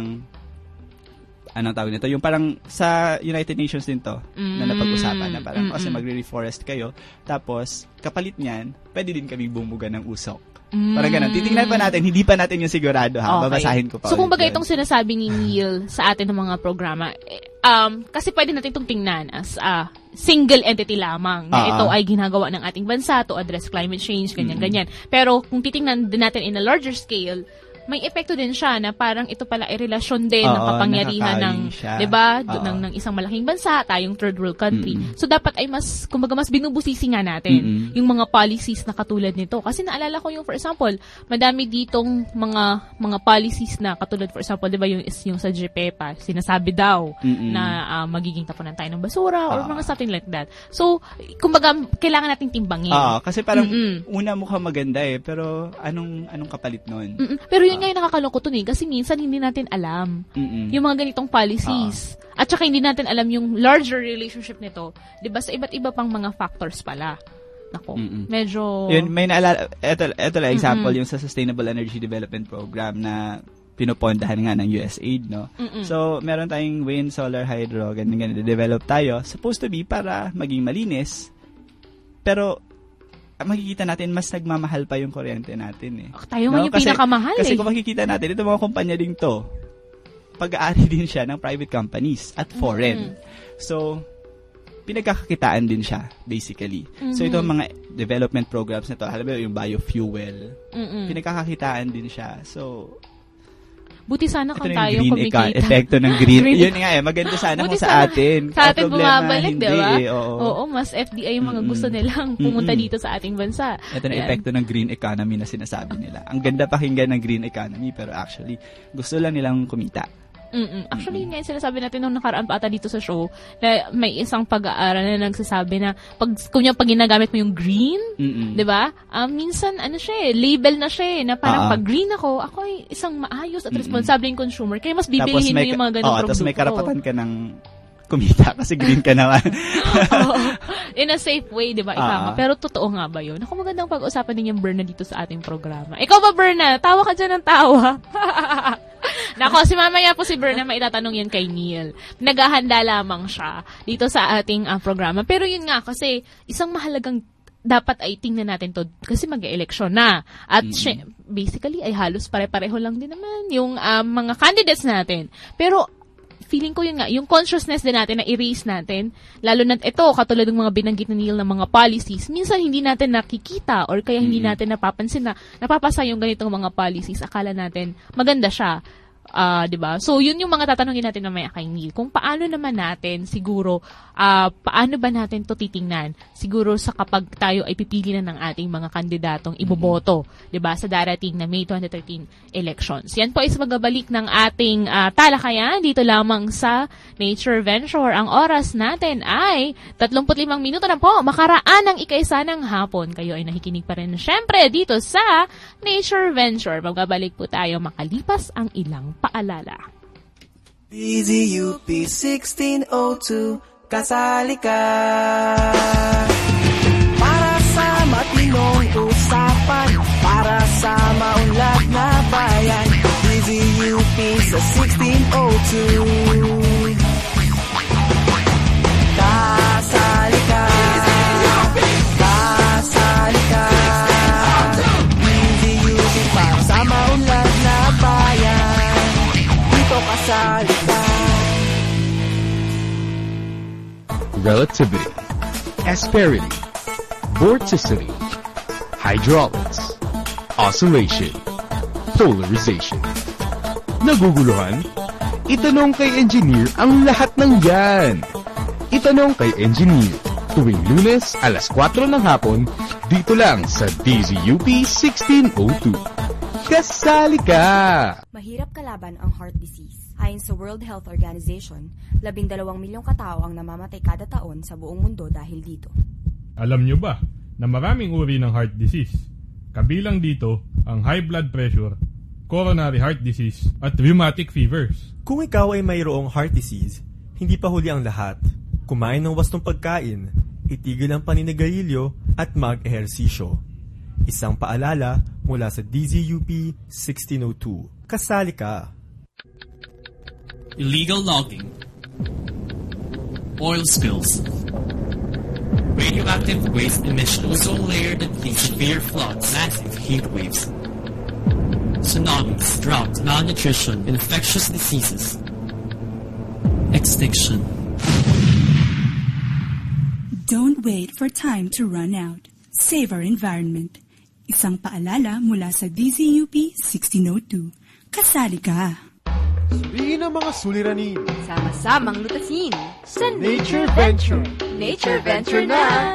anong tawag nito? Yung parang sa United Nations din to, Mm. na napag-usapan na parang Mm-mm. kasi magre-reforest kayo, tapos, kapalit niyan, pwede din kami bumuga ng usok. Mm. Parang ganun. Titingnan pa natin, hindi pa natin yung sigurado ha. Okay. Babasahin ko pa. So, ulit kung baga yun. itong sinasabi ni Neil sa atin ng mga programa, eh, um, kasi pwede natin itong tingnan as a single entity lamang na Ah, ito ah. ay ginagawa ng ating bansa to address climate change, ganyan-ganyan. Pero kung titingnan din natin in a larger scale, may epekto din siya na parang ito pala ay relasyon din ng Oo, kapangyarihan ng, nakakaling siya. 'di ba, Oo. ng, ng isang malaking bansa, tayong third world country. Mm-mm. So dapat ay mas kumbaga mas binubusisi nga natin Mm-mm. yung mga policies na katulad nito. Kasi naalala ko yung for example, madami ditong mga mga policies na katulad for example, 'di ba, yung is yung sa G P E P A, sinasabi daw Mm-mm. na uh, magiging tapunan tayo ng basura or Ah. mga something like that. So, kumbaga kailangan nating timbangin. Oo, kasi parang Mm-mm. una mukhang maganda eh, pero anong anong kapalit nun? Mm-mm. Pero yun nga yung nakakalungkot dun eh, kasi minsan hindi natin alam Mm-mm. yung mga ganitong policies. At saka hindi natin alam yung larger relationship nito, 'di ba, sa iba't iba pang mga factors pala. Nako, Mm-mm. medyo Yun, may naalala, eto, eto lang example, Mm-mm. yung sa Sustainable Energy Development Program na pinupondahan nga ng U S A I D, no? Mm-mm. So, meron tayong wind, solar, hydro, ganyan, ganyan, develop tayo. Supposed to be para maging malinis, pero makikita natin mas nagmamahal pa yung kuryente natin eh. tayo nga yung pinakamahal kasi eh. kung makikita natin, ito mga kumpanya ding to, pag-aari din siya ng private companies at foreign. Mm-hmm. So, pinagkakakitaan din siya, basically. Mm-hmm. So, ito mga development programs na to, halimbawa yung biofuel, Mm-mm. pinagkakakitaan din siya. So, buti sana ito kung na tayo yung green kumikita. eca- epekto ng green. Green- Yun nga eh, maganda sana Buti kung sa sana atin. Sa Ang atin problema, bumabalik, hindi di ba? eh, oo. Oo, mas F D I yung mga gusto nilang pumunta Mm-mm. dito sa ating bansa. Ito na Ayan. epekto ng green economy na sinasabi nila. Ang ganda pakinggan ng green economy, pero actually, gusto lang nilang kumita. Mm-mm. Actually, yun nga yung sinasabi natin nung nakaraan pa ata dito sa show na may isang pag-aaral na nagsasabi na pag, kung yung pag ginagamit mo yung green, Mm-mm. di ba? Um, minsan, ano siya eh, label na siya eh, na parang Ah. pag green ako, ako ay isang maayos at Mm-mm. responsabling consumer. Kaya mas bibilihin mo may, yung mga ganong oh, produkto. tapos may karapatan ka ng kumita kasi green ka naman. Oo. In a safe way, di ba? Ika Ah. nga. Pero totoo nga ba yun? Ako magandang pag-usapan din yung Berna dito sa ating programa. Ikaw ba, Berna? Tawa ka dyan ng tawa. Nako, si mamaya po si Berna, maitatanong yan kay Neil. Naghahanda lamang siya dito sa ating uh, programa. Pero yun nga, kasi isang mahalagang dapat ay tingnan natin to kasi mag-eleksyon na. At Mm-hmm. sy- basically, ay halos pare-pareho lang din naman yung um, mga candidates natin. Pero feeling ko yun nga, yung consciousness din natin na i-raise natin, lalo na ito, katulad ng mga binanggit ni Neil ng mga policies, minsan hindi natin nakikita or kaya hindi Mm-hmm. natin napapansin na napapasa yung ganitong mga policies. Akala natin maganda siya. Uh, 'di ba? So, yun yung mga tatanungin natin mamaya kay Neil. Kung paano naman natin siguro uh, paano ba natin 'to titingnan? Siguro sa kapag tayo ay pipili na ng ating mga kandidatong iboboto, 'di ba, sa darating na May twenty thirteen elections. Yan po is magbabalik ng ating uh, talakayan dito lamang sa Nature Venture. Ang oras natin ay tatlumpu't limang minuto na po, makaraan ng ikaisa ng hapon. Kayo ay nakikinig pa rin syempre dito sa Nature Venture. Magbabalik po tayo makalipas ang ilang paalala. D Z U P sixteen oh two, kasali ka para sa matinong usapan, para sa maunlad na bayan. D Z U P sa sixteen oh two, kasali ka, kasali ka. D Z U P para sa maunlad na bayan, dito kasali ka. Relativity, asperity, vorticity, hydraulics, oscillation, polarization. Naguguluhan? Itanong kay Engineer ang lahat ng yan. Itanong kay Engineer tuwing Lunes alas kwatro ng hapon dito lang sa D Z U P sixteen oh two. Kasali ka! Mahirap kalaban ang heart disease. Ayon sa World Health Organization, labing dalawang milyong katao ang namamatay kada taon sa buong mundo dahil dito. Alam nyo ba na maraming uri ng heart disease? Kabilang dito ang high blood pressure, coronary heart disease, at rheumatic fevers. Kung ikaw ay mayroong heart disease, hindi pa huli ang lahat. Kumain ng wastong pagkain, itigil ang paninigarilyo at mag-ehersisyo. Isang paalala mula sa D Z U P sixteen oh two. Kasali ka! Illegal logging, oil spills, radioactive waste emission, ozone layer depletion, severe floods, massive heat waves, tsunamis, drought, malnutrition, infectious diseases, extinction. Don't wait for time to run out. Save our environment. Isang paalala mula sa D Z U P sixteen oh two. Kasali ka! Suriin ang mga suliranin. Sama-samang lutasin. Sa Nature Venture. Nature Venture na!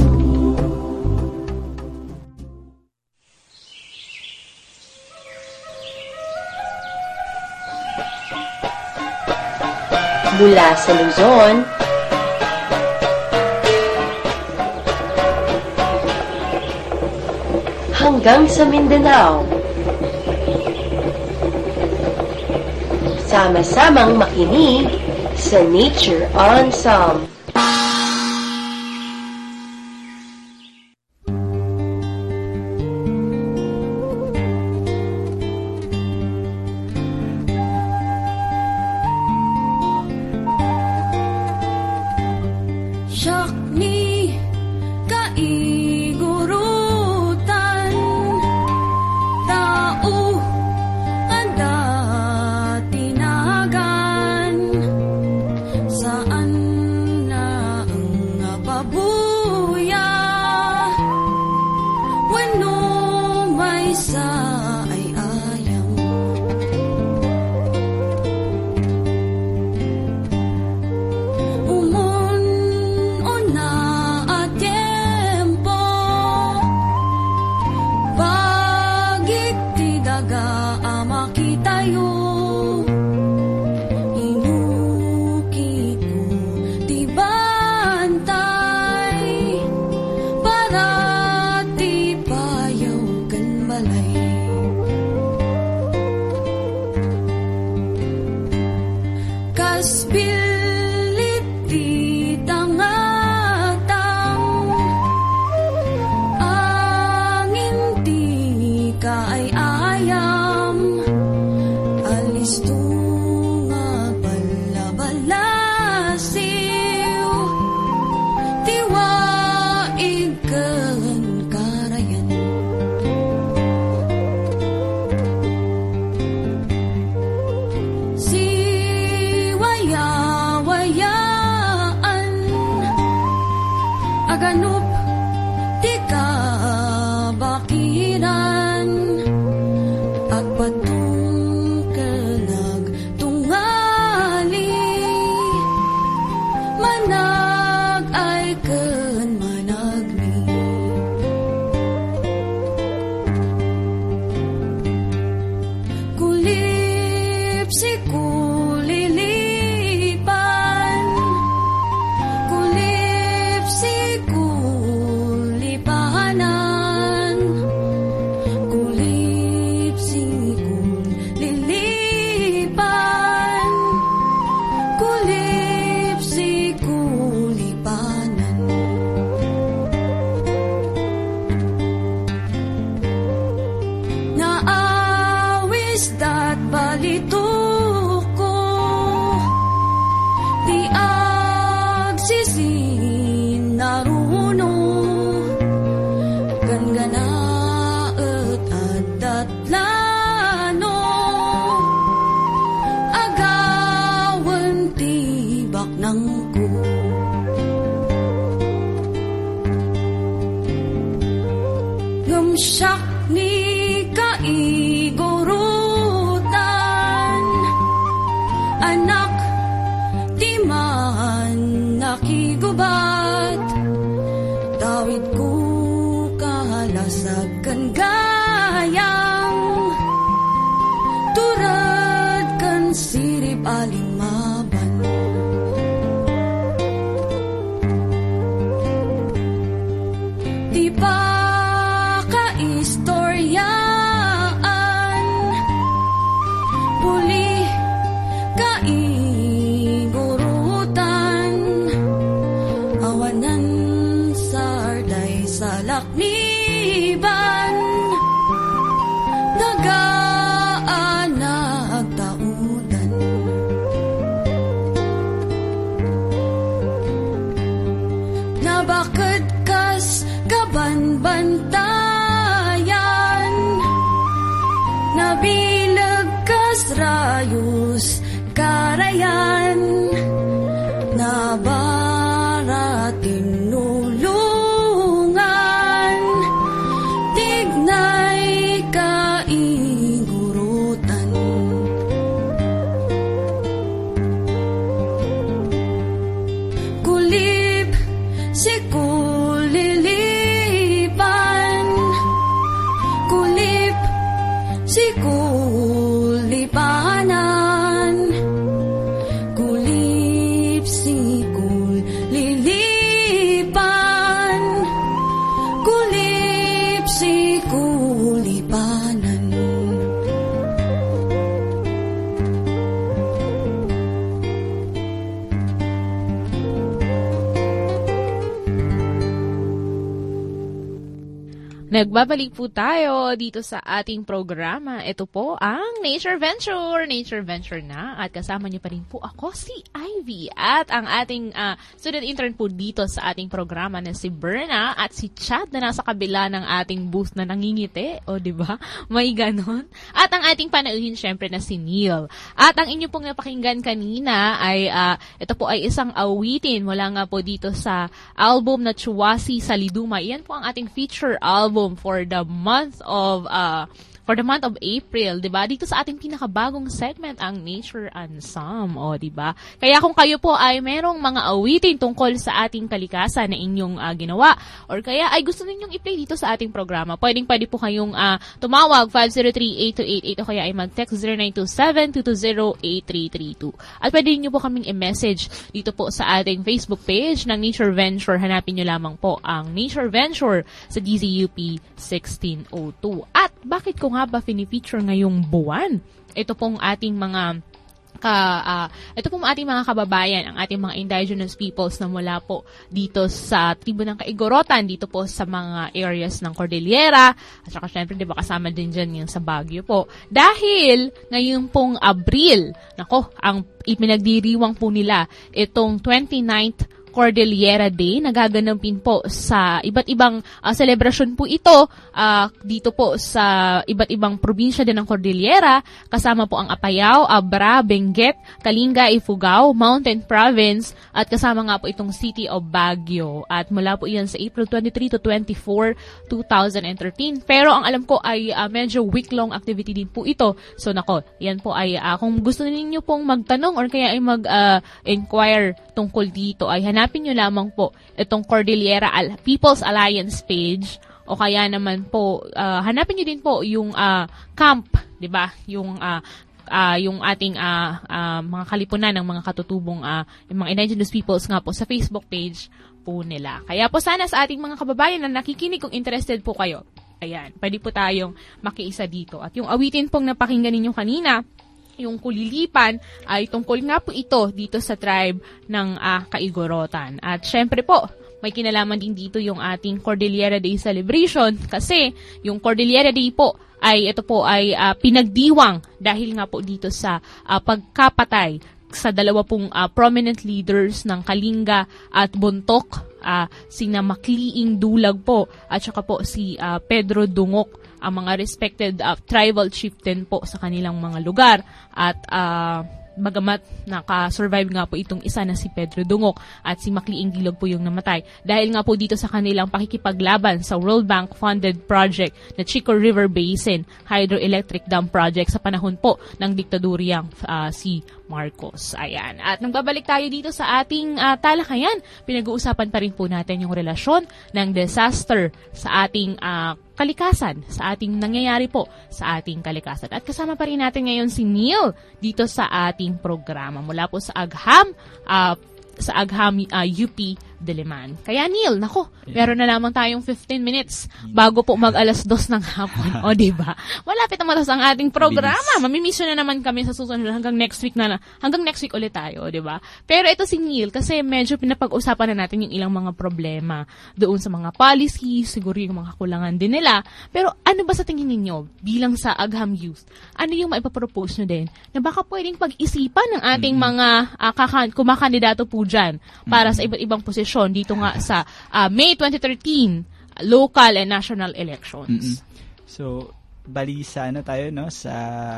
Mula sa Luzon, hanggang sa Mindanao, sama-samang makinig sa Nature Ensemble. Shakni kaigurutan, tao anda tinagan, saan na ang pabuya, wano may sa ay ayaw. Umon ona a tiempo, bagit ti daga amakitayo, inuki ko ti bantay, para ti payaw kan balay. Kasbilit ti tangatang, angin ti kaay ayam, alis tu nga balabalasiw, tiwaig kan karayan. Si waya-wayaan, aganup ti kabakiran, agpatong ka na katlano, agawan tibak ng ko. Gamsyak ni kaigurutan, anak di man nakigubat, tawid ko kahalasag kan gayang, turad kan sirip alimaban. Di pa ka-istoryaan, puli kaigurutan, awanan sarday sa lakniban, dagaan na agtaudan. Nabakad kas kabanbantayan, nabilag kas rayos karayan, nabarating nulungan, tignay kaigurutan. Kulip si kulilipan, kulip si kulipanan, kulip si kulilipan, kulip si kulipanan. Nagbabalik po tayo dito sa ating programa. Ito po ang Nature Venture. Nature Venture na. At kasama niyo pa rin po ako, si Ivy. At ang ating uh, student intern po dito sa ating programa na si Berna at si Chad na nasa kabila ng ating booth na nangingiti. O, di ba? May ganon. At ang ating panauhin syempre na si Neil. At ang inyo pong napakinggan kanina ay, uh, ito po ay isang awitin mula nga po dito sa album na Chuwasi sa Liduma. Iyan po ang ating feature album for the month of uh for the month of April, 'di ba? Dito sa ating pinakabagong segment ang Nature Ensemble, o 'di ba? Kaya kung kayo po ay merong mga awitin tungkol sa ating kalikasan na inyong uh, ginawa or kaya ay gusto ninyong i-play dito sa ating programa, pwedeng-pwede po kayong uh, tumawag five zero three, eight two eight eight o kaya ay mag-text zero nine two seven, two two zero, eight three three two. At pwede niyo po kaming i-message dito po sa ating Facebook page ng Nature Venture. Hanapin niyo lamang po ang Nature Venture sa D Z U P sixteen oh two. At bakit ko nga ba fini-feature ngayong buwan? Ito pong ating mga ka uh, ito pong ating mga kababayan, ang ating mga indigenous peoples na mula po dito sa tribo ng Kaigorotan, dito po sa mga areas ng Cordillera, at saka syempre di ba kasama din dyan yung sa Baguio po. Dahil ngayon pong Abril, nako, ang ipinagdiriwang po nila itong twenty-ninth Cordillera Day, nagaganampin po sa iba't ibang uh, celebration po ito uh, dito po sa iba't ibang probinsya din ng Cordillera, kasama po ang Apayao, Abra, Benguet, Kalinga, Ifugao, Mountain Province, at kasama nga po itong City of Baguio. At mula po iyan sa April twenty-three to twenty-four, twenty thirteen. Pero ang alam ko ay uh, medyo week-long activity din po ito. So nako, yan po ay uh, kung gusto niyo pong magtanong or kaya ay mag-inquire uh, tungkol dito, ay hanapin nyo lamang po itong Cordillera Al- People's Alliance page, o kaya naman po uh, hanapin nyo din po yung uh, camp, 'di ba? Yung uh, uh, yung ating uh, uh, mga kalipunan ng mga katutubong uh, yung mga indigenous peoples nga po sa Facebook page po nila. Kaya po sana sa ating mga kababayan na nakikinig, kung interested po kayo, ayan, pwede po tayong makiisa dito. At yung awitin pong napakinggan ninyo kanina, yung Kulilipan, ay tungkol nga po ito dito sa tribe ng uh, Kaigorotan. At syempre po, may kinalaman din dito yung ating Cordillera Day celebration, kasi yung Cordillera Day po ay ito po ay uh, pinagdiwang dahil nga po dito sa uh, pagkapatay sa dalawa pong uh, prominent leaders ng Kalinga at Bontok, uh, sina Makliing Dulag po at saka po si uh, Pedro Dungok ang mga respected uh, tribal chieftain po sa kanilang mga lugar. At uh, bagamat naka-survive nga po itong isa na si Pedro Dungok at si Macliing Gilog po yung namatay. Dahil nga po dito sa kanilang pakikipaglaban sa World Bank funded project na Chico River Basin Hydroelectric Dam Project sa panahon po ng diktadoryang uh, si Marcos. Ayan. At nang babalik tayo dito sa ating uh, talakayan, pinag-uusapan pa rin po natin yung relasyon ng disaster sa ating uh, kalikasan, sa ating nangyayari po sa ating kalikasan. At kasama pa rin natin ngayon si Neil dito sa ating programa mula po sa Agham, uh, sa Agham uh, U P Diliman. Kaya Neil, nako, meron na lamang tayong fifteen minutes bago po mag alas dos ng hapon. O, diba? Malapit na matas ang ating programa. Mamimiss na naman kami sa susunod hanggang next week na, hanggang next week ulit tayo, diba? Pero ito si Neil, kasi medyo pinapag-usapan na natin yung ilang mga problema doon sa mga policies, siguro yung mga kulangan din nila. Pero ano ba sa tingin ninyo, bilang sa Agham Youth, ano yung maipapropose nyo din na baka pwedeng pag-isipan ng ating mm-hmm. mga uh, kakan- kumakandidato po dyan para mm-hmm. sa iba't ibang posisyon dito nga sa uh, May twenty thirteen local and national elections. Mm-mm. So, bali sa ano tayo, no? Sa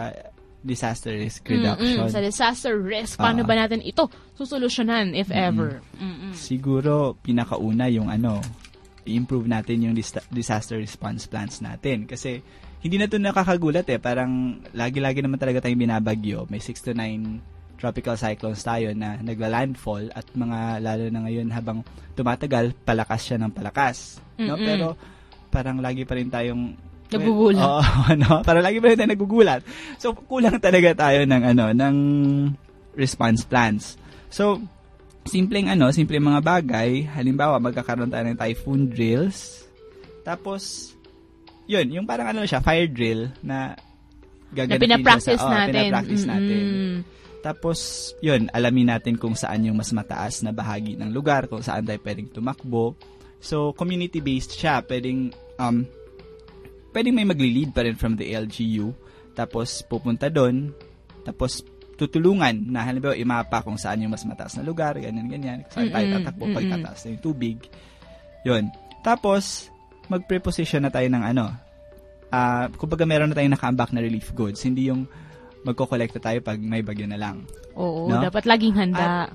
disaster risk reduction. Mm-mm. Sa disaster risk, paano uh, ba natin ito susolusyonan if mm-mm. ever? Mm-mm. Siguro, pinakauna yung ano, i-improve natin yung dis- disaster response plans natin. Kasi, hindi na ito nakakagulat eh. Parang, lagi-lagi naman talaga tayong binabagyo. May six to nine tropical cyclones tayo na nagla-landfall at mga lalo na ngayon habang tumatagal, palakas siya ng palakas. No? Pero parang lagi pa rin tayong nagugulat. Well, oh, ano, parang lagi pa rin tayong nagugulat. So kulang talaga tayo ng ano, ng response plans. So simpleng ano, simpleng mga bagay, halimbawa magkakaroon tayo ng typhoon drills. Tapos yun, yung parang ano siya, fire drill na gaganapin na pinapractice siya sa, oh, natin. Pinapractice natin. Tapos, yun, alamin natin kung saan yung mas mataas na bahagi ng lugar, kung saan tayo pwedeng tumakbo. So, community-based siya. Pwedeng, um, pwedeng may magli-lead pa rin from the L G U. Tapos, pupunta doon. Tapos, tutulungan na halimbawa imapa kung saan yung mas mataas na lugar, ganyan-ganyan. Saan tayo tatakbo pag tataas na yung tubig. Yun. Tapos, mag-preposition na tayo ng ano. Uh, kumbaga, meron na tayong nakaambak na relief goods. Hindi yung magko-collect tayo pag may bagyo na lang. Oo, no? Dapat laging handa. At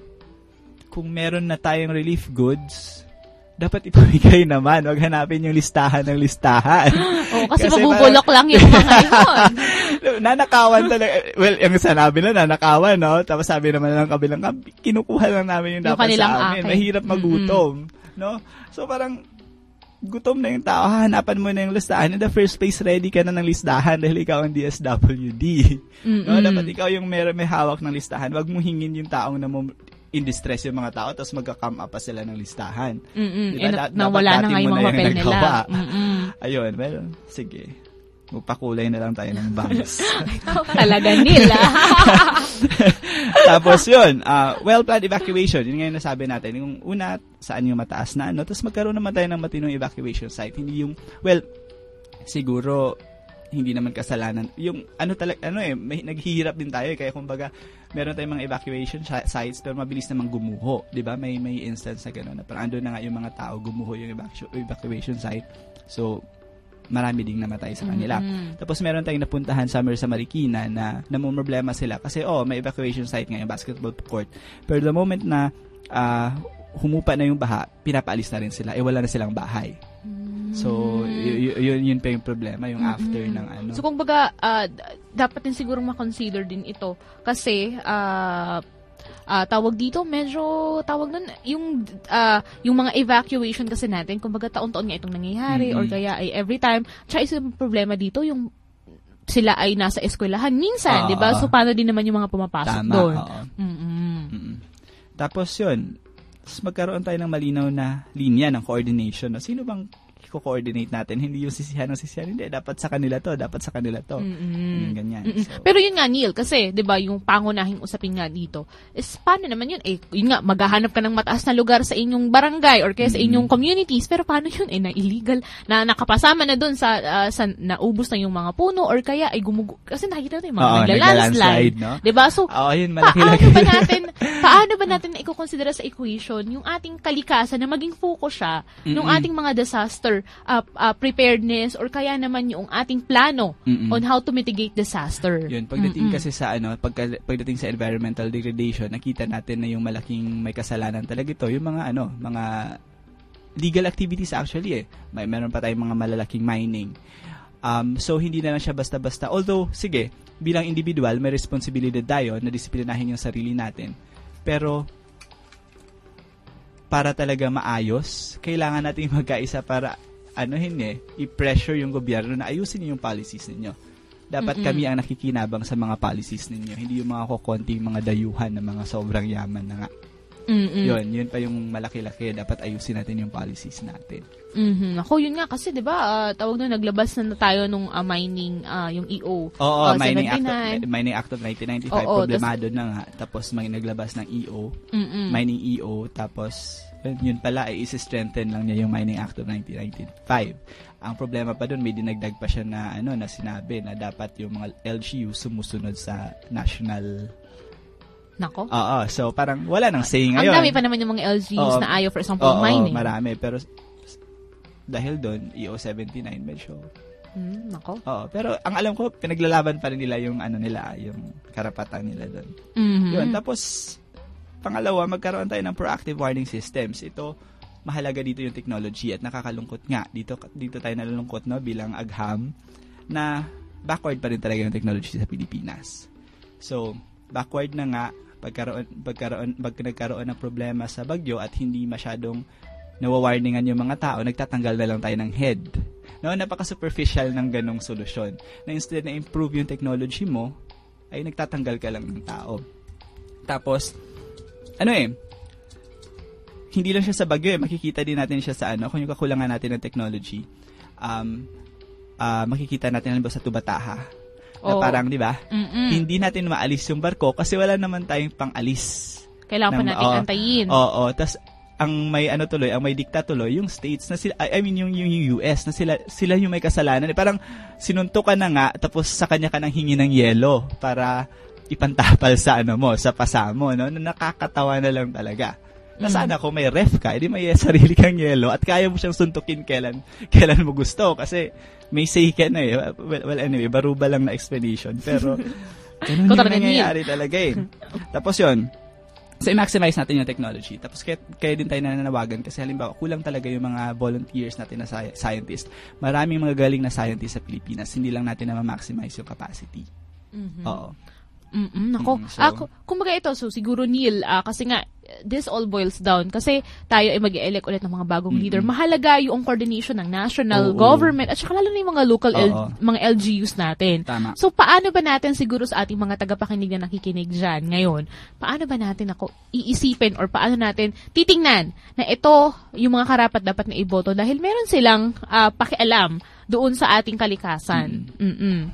kung meron na tayong relief goods, dapat ipamigay naman. Huwag hanapin yung listahan ng listahan. Oo, kasi, kasi mabubulok parang, lang yung mga yun. Nanakawan talaga. Well, yung sanabi na, nanakawan, no? Tapos sabi naman ng kabilang, kinukuha lang namin yung, yung dapat sa amin. Akin. Mahirap magutom. Mm-hmm. No? So parang, gutom na yung tao, hahanapan mo na yung listahan. In the first place, ready ka na ng listahan dahil ikaw ang D S W D. No? Dapat ikaw yung may, may hawak ng listahan. Wag mo hingin yung taong na mo in distress yung mga tao tapos magka-come up pa sila ng listahan. Diba? Da- na wala na nga yung mga papel nila. Ayun, well, sige. Magpakulay na lang tayo ng bangs. Talaga nila. Tapos yun, uh, well-planned evacuation. Yun nga yung nasabi natin. Yung una, saan yung mataas na ano. Tapos magkaroon naman tayo ng matinong evacuation site. Hindi yung, well, siguro, hindi naman kasalanan. Yung ano talaga, ano eh, may, naghihirap din tayo. Kaya kumbaga, meron tayong mga evacuation sites pero mabilis namang gumuho. Diba? May, may instance na gano'n. Na parang andun na nga yung mga tao, gumuho yung evacu- evacuation site. So, marami ding namatay sa kanila. Mm-hmm. Tapos meron tayong napuntahan summer sa Marikina na namumroblema sila kasi oh, may evacuation site ngayon, basketball court. Pero the moment na uh, humupa na yung baha, pinapaalis na rin sila. Eh wala na silang bahay. Mm-hmm. So, y- y- yun, yun pa yung problema, yung mm-hmm. after ng ano. So, kung baga, uh, dapat din siguro makonsider din ito kasi uh, Uh, tawag dito, medyo tawag nun, yung uh, yung mga evacuation kasi natin, kumbaga taon-taon nga itong nangyayari mm-hmm. or kaya ay every time. Tsaka isa problema dito, yung sila ay nasa eskwelahan minsan, uh, di ba? So, paano din naman yung mga pumapasok tama, doon? Mm-hmm. Mm-hmm. Tapos yun, magkaroon tayo ng malinaw na linya ng coordination. No? Sino bang i-coordinate natin? Hindi yung sisihan ng sisihan. Hindi, dapat sa kanila to. Dapat sa kanila to. Mm-hmm. Yung ganyan. Mm-hmm. So, pero yun nga, Neil, kasi, di ba, yung pangunahing usapin nga dito, is paano naman yun? Eh, yun nga, maghahanap ka ng mataas na lugar sa inyong barangay or kaya sa inyong communities. Pero paano yun? Eh, na illegal. Na nakapasama na dun sa, uh, sa naubos na yung mga puno or kaya ay gumugu... Kasi nakikita natin yung mga nagla-landslide. No? Di ba? So, oh, yun, paano ba natin, paano ba natin na i-consider sa equation yung ating kalikasan na maging focus siya mm-hmm. ng ating mga disaster disaster uh, uh, preparedness or kaya naman yung ating plano Mm-mm. on how to mitigate disaster. Yun, pagdating Mm-mm. kasi sa ano, pagka, pagdating sa environmental degradation, nakita natin na yung malaking may kasalanan talaga ito, yung mga ano, mga legal activities actually eh. May meron pa tayong mga malalaking mining. Um, so hindi na lang siya basta-basta. Although, sige, bilang individual, may responsibilidad tayo na disiplinahin yung sarili natin. Pero para talaga maayos, kailangan natin magkaisa para ano hindi, i-pressure yung gobyerno na ayusin yung policies ninyo. Dapat Mm-mm. kami ang nakikinabang sa mga policies ninyo, hindi yung mga kukonting mga dayuhan na mga sobrang yaman na nga. Mm-mm. Yun, yun pa yung malaki-laki. Dapat ayusin natin yung policies natin. Mhm. Ako yun nga kasi 'di ba, uh, tawag doon naglabas na tayo nung uh, mining uh, yung E O. Oo, uh, mining act, seventy-nine. of, mining act of nineteen ninety-five, Oo, problemado tas, na nga. Tapos may naglabas ng E O, Mm-mm. mining E O, tapos yun pala ay isi-strengthen lang niya yung mining act of nineteen ninety-five. Ang problema pa doon, may dinagdag pa siya na ano na sinabi na dapat yung mga L G U sumusunod sa national. Nako. Oo, so parang wala nang say ngayon. Ang dami pa naman yung mga L G Us oo, na ayaw, for example, oo, mining. Marami, pero dahil doon, E O seventy-nine medyo. Hmm, nako. Oo, pero ang alam ko, pinaglalaban pa rin nila yung ano nila, yung karapatan nila doon. Mm-hmm. Yun, tapos pangalawa, magkaroon tayo ng proactive warning systems. Ito, mahalaga dito yung technology at nakakalungkot nga. Dito dito tayo nalulungkot no bilang agham na backward pa rin talaga yung technology sa Pilipinas. So, backward na nga pagkaroon pagkaroon pag nagkaroon ng problema sa bagyo at hindi masyadong nawawarningan yung mga tao, nagtatanggal na lang tayo ng head. No, napaka-superficial ng ganong solusyon. Na instead na improve yung technology mo, ay nagtatanggal ka lang ng tao. Tapos, ano eh, hindi lang siya sa bagyo eh, makikita din natin siya sa ano, kung yung kakulangan natin ng technology, um, uh, makikita natin halimbawa sa Tubataha. Na Oh. parang, di ba, Mm-mm. hindi natin maalis yung barko kasi wala naman tayong pang-alis. Kailangan pa ng- nating oo, antayin. Oo, tas ang may ano tuloy, ang may dikta tuloy, yung states na sila, I I mean yung, yung U S na sila sila yung may kasalanan. Eh, parang sinuntok ka na nga, tapos sa kanya ka nang hingi ng yelo para ipantapal sa ano mo, sa pasa mo, no? Na nakakatawa na lang talaga. Na sana kung may ref ka, edi may sarili kang yelo at kaya mo siyang suntukin kailan kailan mo gusto kasi may say ka na eh. Well, well anyway, baruba lang na explanation. Pero ganun yung nangyayari talaga eh. Tapos yun, so i-maximize natin yung technology. Tapos kaya, kaya din tayo nananawagan kasi halimbawa, kulang talaga yung mga volunteers natin na sci- scientist. Maraming mga galing na scientist sa Pilipinas. Hindi lang natin na ma-maximize yung capacity. Mhm. Oo. Mm-mm, nako. Mm, so- Ah, ku- kumbaga ito, so siguro Neil, ah, kasi nga, this all boils down. Kasi tayo ay mag-elect ulit ng mga bagong Mm-mm. leader. Mahalaga yung coordination ng national Oo. government at saka lalo na yung mga local L- Oo. mga L G Us natin. Tama. So, paano ba natin siguro sa ating mga tagapakinig na nakikinig dyan ngayon, paano ba natin ako iisipin or paano natin titingnan na ito yung mga karapat dapat na iboto dahil meron silang ah, pakialam doon sa ating kalikasan. Mm-mm.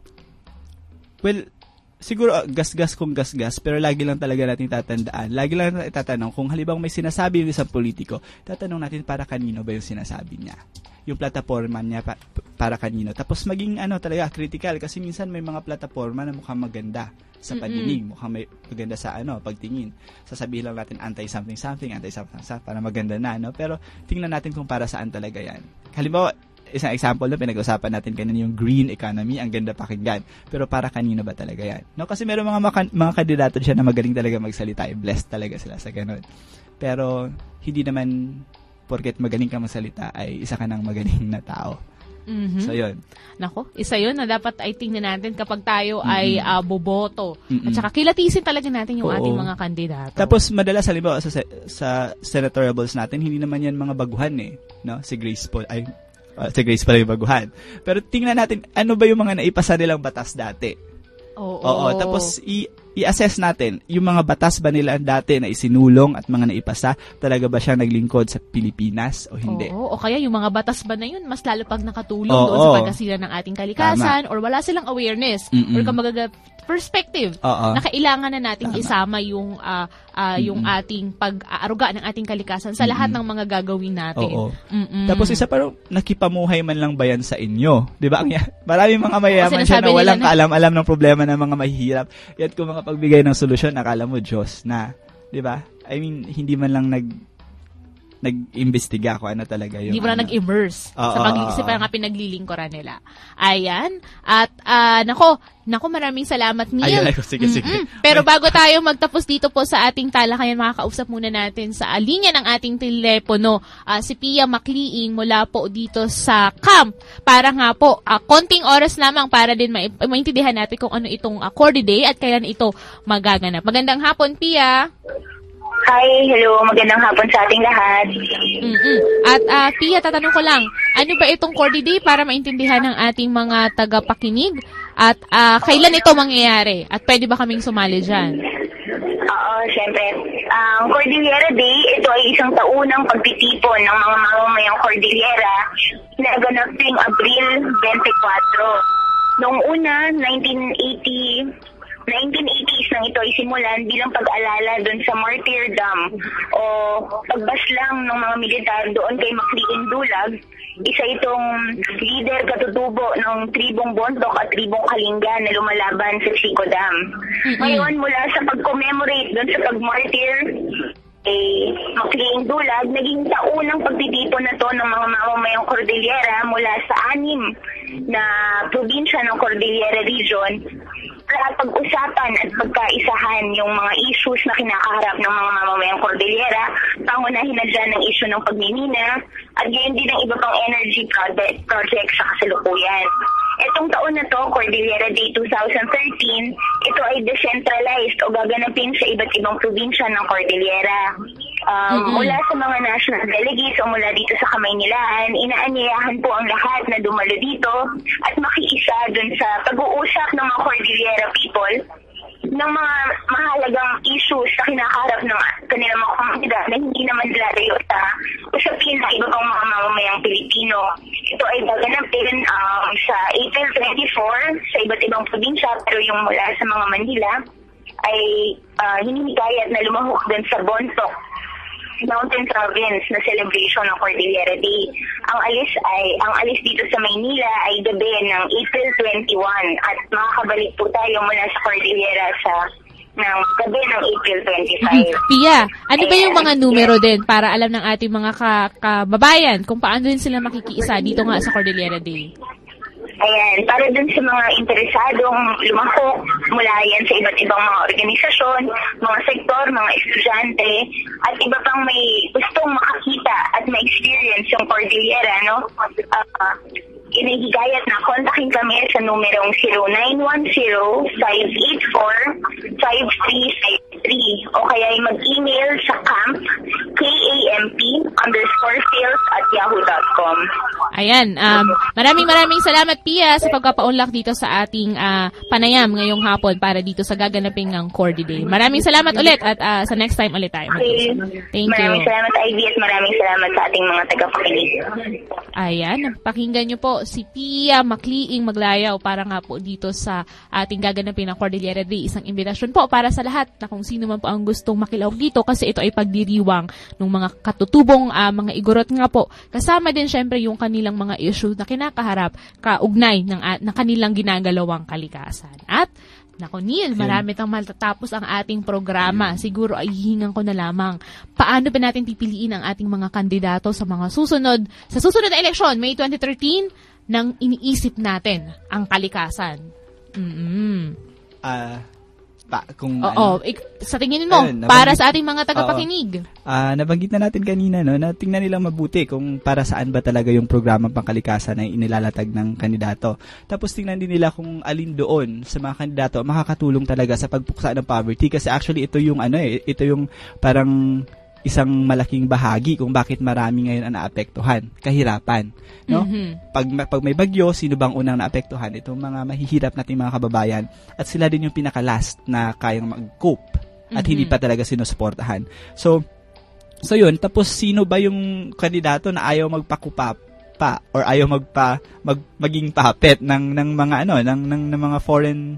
Well, siguro uh, gasgas kung gasgas, pero lagi lang talaga natin tatandaan. Lagi lang natin tatanong kung halimbawa may sinasabi yung isang politiko, tatanong natin para kanino ba yung sinasabi niya. Yung plataforma niya pa, para kanino. Tapos maging ano talaga critical kasi minsan may mga plataforma na mukhang maganda sa pagdinig, Mm-mm. mukhang may maganda sa ano, pagtingin. Sasabihin lang natin anti something something, anti something something para maganda na, no? Pero tingnan natin kung para saan talaga 'yan. Halimbawa, isang example na pinag-usapan natin kanina yung green economy, ang ganda pakinggan. Pero para kanino ba talaga yan? No, kasi meron mga maka- mga kandidato diyan na magaling talaga magsalita. Eh, blessed talaga sila sa ganun. Pero hindi naman porket magaling ka magsalita ay isa ka ng magaling na tao. Mhm. So, yun. Nako, isa yun na dapat ay tingnan natin kapag tayo ay Mm-mm. ah, boboto. Mm-mm. At saka kilatisin talaga natin yung Oo. ating mga kandidato. Tapos madalas halimbawa sa sa senatorials natin, hindi naman yan mga baguhan eh, no? Si Grace Paul ay uh, si Grace pala yung baguhan. Pero tingnan natin ano ba yung mga naipasa nilang batas dati. Oo. Oo, tapos i- i-assess natin yung mga batas ba nila dati na isinulong at mga naipasa, talaga ba siyang naglingkod sa Pilipinas o hindi? Oo, o kaya yung mga batas ba na yun, mas lalo pag nakatulong Oo. doon sa pagkasira ng ating kalikasan or wala silang awareness Mm-mm. or kumbaga perspective Oo. na kailangan na nating Tama. isama yung ah, ah, yung Mm-mm. ating pag-aaruga ng ating kalikasan sa lahat ng mga gagawin natin. Oo. Mm-mm. Tapos isa parang nakipamuhay man lang ba yan sa inyo? 'Di ba? Ang ya- maraming mga Oo, mayayaman siya sinasabi na nila walang na- kaalam-alam ng problema ng mga mahihirap. Yat kung makapagbigay ng solusyon, akala mo Diyos na, 'di ba? I mean, hindi man lang nag nag-imbestiga ko ano talaga yung Hindi mo na ano. nag-immerse Oo, sa pag-iisip oo, oo. ng mga pinaglilingkuran nila. Ayan. At, uh, nako, nako maraming salamat, Neil. Ayun, sige, sige. Mm-mm. Pero bago tayo magtapos dito po sa ating talakayan, makakausap muna natin sa uh, linya ng ating telepono, uh, si Pia Macliing mula po dito sa camp. Para nga po, uh, konting oras lamang para din ma- maintindihan natin kung ano itong uh, Cordy Day at kailan ito magaganap. Magandang hapon, Pia. Hi, hello. Magandang hapon sa ating lahat. Mm-mm. At uh, Pia, tatanong ko lang, ano ba itong Cordy Day para maintindihan ng ating mga tagapakinig? At uh, kailan ito mangyayari? At pwede ba kaming sumali dyan? Oo, syempre. Ang Cordillera Day, ito ay isang taunang pagtitipon ng mga mamamayang Cordillera na ganap tuwing Abril twenty-four. Noong una, nineteen eighty nineteen eighties nang ito ay simulan bilang pag-alala doon sa martyrdom o pagbaslang ng mga militar doon kay Macliing Dulag. Isa itong leader katutubo ng tribong Bontoc at tribong Kalinga na lumalaban sa Chico Dam. Mm-hmm. Ngayon, mula sa pag-commemorate doon sa pag-martyr eh, Macliing Dulag, naging taunang pagtitipon na to ng mga mamamayang Cordillera mula sa anim na probinsya ng Cordillera Region para pag-usapan at pagkaisahan yung mga issues na kinakaharap ng mga mamamayang Cordillera, pangunahin na dyan ng issue ng pagmimina, at gayon din ng iba pang energy project, project sa kasalukuyan. Itong taon na to, Cordillera Day twenty thirteen, ito ay decentralized o gaganapin sa iba't ibang probinsya ng Cordillera. Um, mm-hmm. Mula sa mga national delegates o mula dito sa Kamaynilaan, inaanyayahan po ang lahat na dumalo dito at makiisa dun sa pag-uusap ng mga Cordillera people ng mga mahalagang issues na kinakaharap ng kanilang mga komunidad na hindi naman lalayo sa usapin ng iba pang mga mamamayang Pilipino. Ito ay gaganapin um, sa April twenty-four sa iba't ibang probinsya, pero yung mula sa mga Manila ay uh, hinihikayat na lumahok din sa Bontoc Mountain Province na celebration ng Cordillera Day. Ang alis ay ang alis dito sa Maynila ay gabi ng April twenty-one at makakabalik po tayo mula sa Cordillera sa ng gabi ng April twenty-five. Pia, ano ba yung mga numero din para alam ng ating mga ka- kababayan kung paano din sila makikiisa dito nga sa Cordillera Day? Ayan, para dun sa mga interesadong lumahok mula yan sa iba't ibang mga organisasyon, mga sektor, mga estudyante, at iba pang may gustong makakita at ma-experience yung Cordillera, no? Uh, inihigayat na kontakin kami sa numerong zero nine one zero, five eight four, five three five three o kaya ay mag-email sa camp, kamp underscore sales at yahoo dot com. Ayan, um, maraming maraming salamat, Pia, sa pagpapaunlak dito sa ating uh, panayam ngayong hapon para dito sa gaganaping ng Cordy Day. Maraming salamat ulit at uh, sa next time ulit tayo. Okay. Thank maraming you. Maraming salamat, Ivy, at maraming salamat sa ating mga tagapakinig. Ayan, pakinggan nyo po si Pia Macliing Maglayaw para nga po dito sa ating gaganapin ng Cordillera Day. Isang imbitasyon po para sa lahat na kung sino man po ang gustong makilahok dito kasi ito ay pagdiriwang ng mga katutubong uh, mga igorot nga po. Kasama din syempre yung kanilang mga issues na kinakaharap kaugnay ng, uh, ng kanilang ginagalawang kalikasan. At Nako, Neil, marami tang matatapos ang ating programa. Siguro ay hihingan ko na lamang. Paano ba natin pipiliin ang ating mga kandidato sa mga susunod, sa susunod na eleksyon, May twenty thirteen, nang iniisip natin ang kalikasan? Mm-hmm. Ah... Uh, Pa, kung Oo, ano, ik- sa tingin mo, ayun, para sa ating mga tagapakinig. Ah, uh, nabanggit na natin kanina, no, na tingnan nilang mabuti kung para saan ba talaga yung programa pangkalikasan na inilalatag ng kandidato. Tapos tingnan din nila kung alin doon sa mga kandidato makakatulong talaga sa pagpuksa ng poverty kasi actually ito yung ano eh, ito yung parang isang malaking bahagi kung bakit marami ngayon ang naapektuhan, kahirapan, no? Mm-hmm. Pag pag may bagyo, sino bang unang naapektuhan? Itong mga mahihirap nating mga kababayan at sila din yung pinaka-last na kayang mag-cope at mm-hmm. hindi pa talaga sinusuportahan. So so yun, tapos sino ba yung kandidato na ayaw magpakupa pa or ayaw magpa mag, maging puppet ng ng mga ano, ng ng, ng mga foreign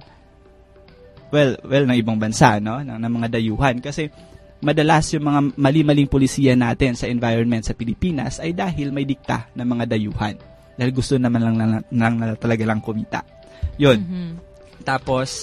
well, well ng ibang bansa, no? Ng, ng mga dayuhan kasi madalas yung mga mali-maling polisiya natin sa environment sa Pilipinas ay dahil may dikta ng mga dayuhan. Dahil gusto naman lang, lang, lang, lang talaga lang kumita. Yun. Mm-hmm. Tapos,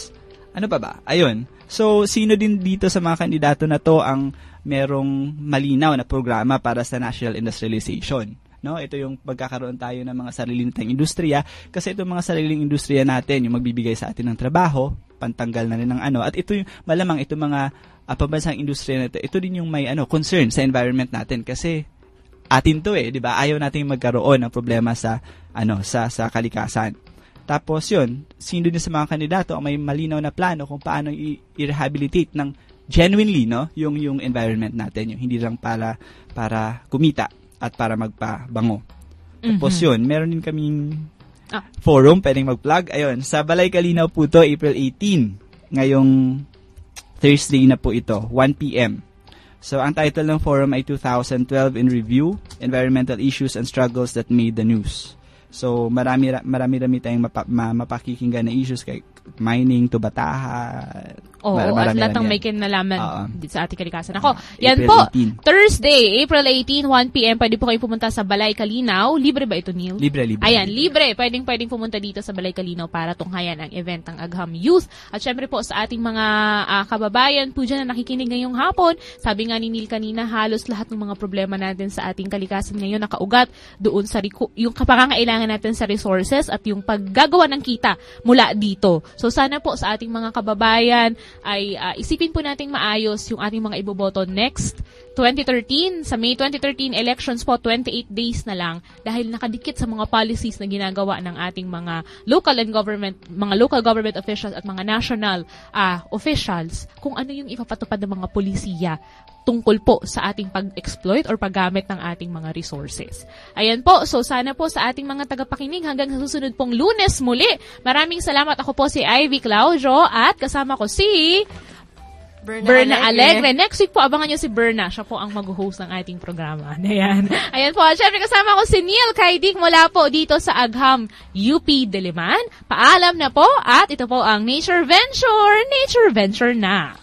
Ano pa ba? Ayun. So, sino din dito sa mga kandidato na to ang merong malinaw na programa para sa national industrialization? No, ito yung pagkakaroon tayo ng mga sarili nating industriya, kasi itong mga sariling industriya natin yung magbibigay sa atin ng trabaho, pantanggal na rin ng ano, at ito yung malamang itong mga uh, pambansang industriya na ito, ito din yung may ano concern sa environment natin, kasi atin to eh, di ba? Ayaw nating magkaroon ng problema sa ano sa sa kalikasan. Tapos yun, sino din sa mga kandidato ang may malinaw na plano kung paano i- i-rehabilitate ng genuinely, no, yung yung environment natin, yung hindi lang para para kumita at para magpabango. Mm-hmm. Tapos yun, meron din kaming ah. forum, pwedeng mag-plug. Ayun, sa Balay Kalinaw po to, April eighteenth. Ngayong Thursday na po ito, one p.m. So, ang title ng forum ay two thousand twelve in Review, Environmental Issues and Struggles That Made the News. So, marami, marami-rami tayong mapa, ma, mapakikinggan na issues kay mining to Bataha. Oo, at lahat ng may kinalaman uh, dito sa ating kalikasan. Ako, uh, yan April po, eighteenth. Thursday, April eighteenth, one p.m. Pwede po kayo pumunta sa Balay Kalinaw. Libre ba ito, Neil? Libre, libre. Ayan, libre. Pwedeng, pwedeng pumunta dito sa Balay Kalinaw para tunghayan ang event ng Agham Youth. At syempre po, sa ating mga uh, kababayan po dyan na nakikinig ngayong hapon, sabi nga ni Neil kanina, halos lahat ng mga problema natin sa ating kalikasan ngayon nakaugat doon sa riku- yung kapangangailangan natin sa resources at yung paggagawa ng kita mula dito. So, sana po sa ating mga kababayan ay uh, isipin po nating maayos yung ating mga iboboto next twenty thirteen. Sa May twenty thirteen elections po, twenty-eight days na lang dahil nakadikit sa mga policies na ginagawa ng ating mga local and government, mga local government officials at mga national uh, officials kung ano yung ipapatupad ng mga polisiya tungkol po sa ating pag-exploit or paggamit ng ating mga resources. Ayan po, so sana po sa ating mga tagapakinig hanggang sa susunod pong Lunes muli. Maraming salamat. Ako po si Ivy Claudio at kasama ko si Berna, Berna Alegre. Alegre. Next week po, abangan nyo si Berna. Siya po ang mag-host ng ating programa. Ayan. Ayan po. At syempre kasama ko si Neil Kaidik mula po dito sa Agham U P Diliman. Paalam na po at ito po ang Nature Venture. Nature Venture na.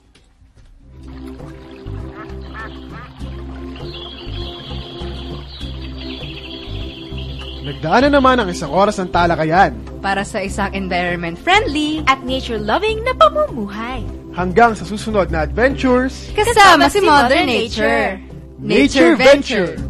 Nagdaan na naman ang isang oras ng talakayan para sa isang environment-friendly at nature-loving na pamumuhay. Hanggang sa susunod na adventures, kasama si Mother Nature. Nature Venture!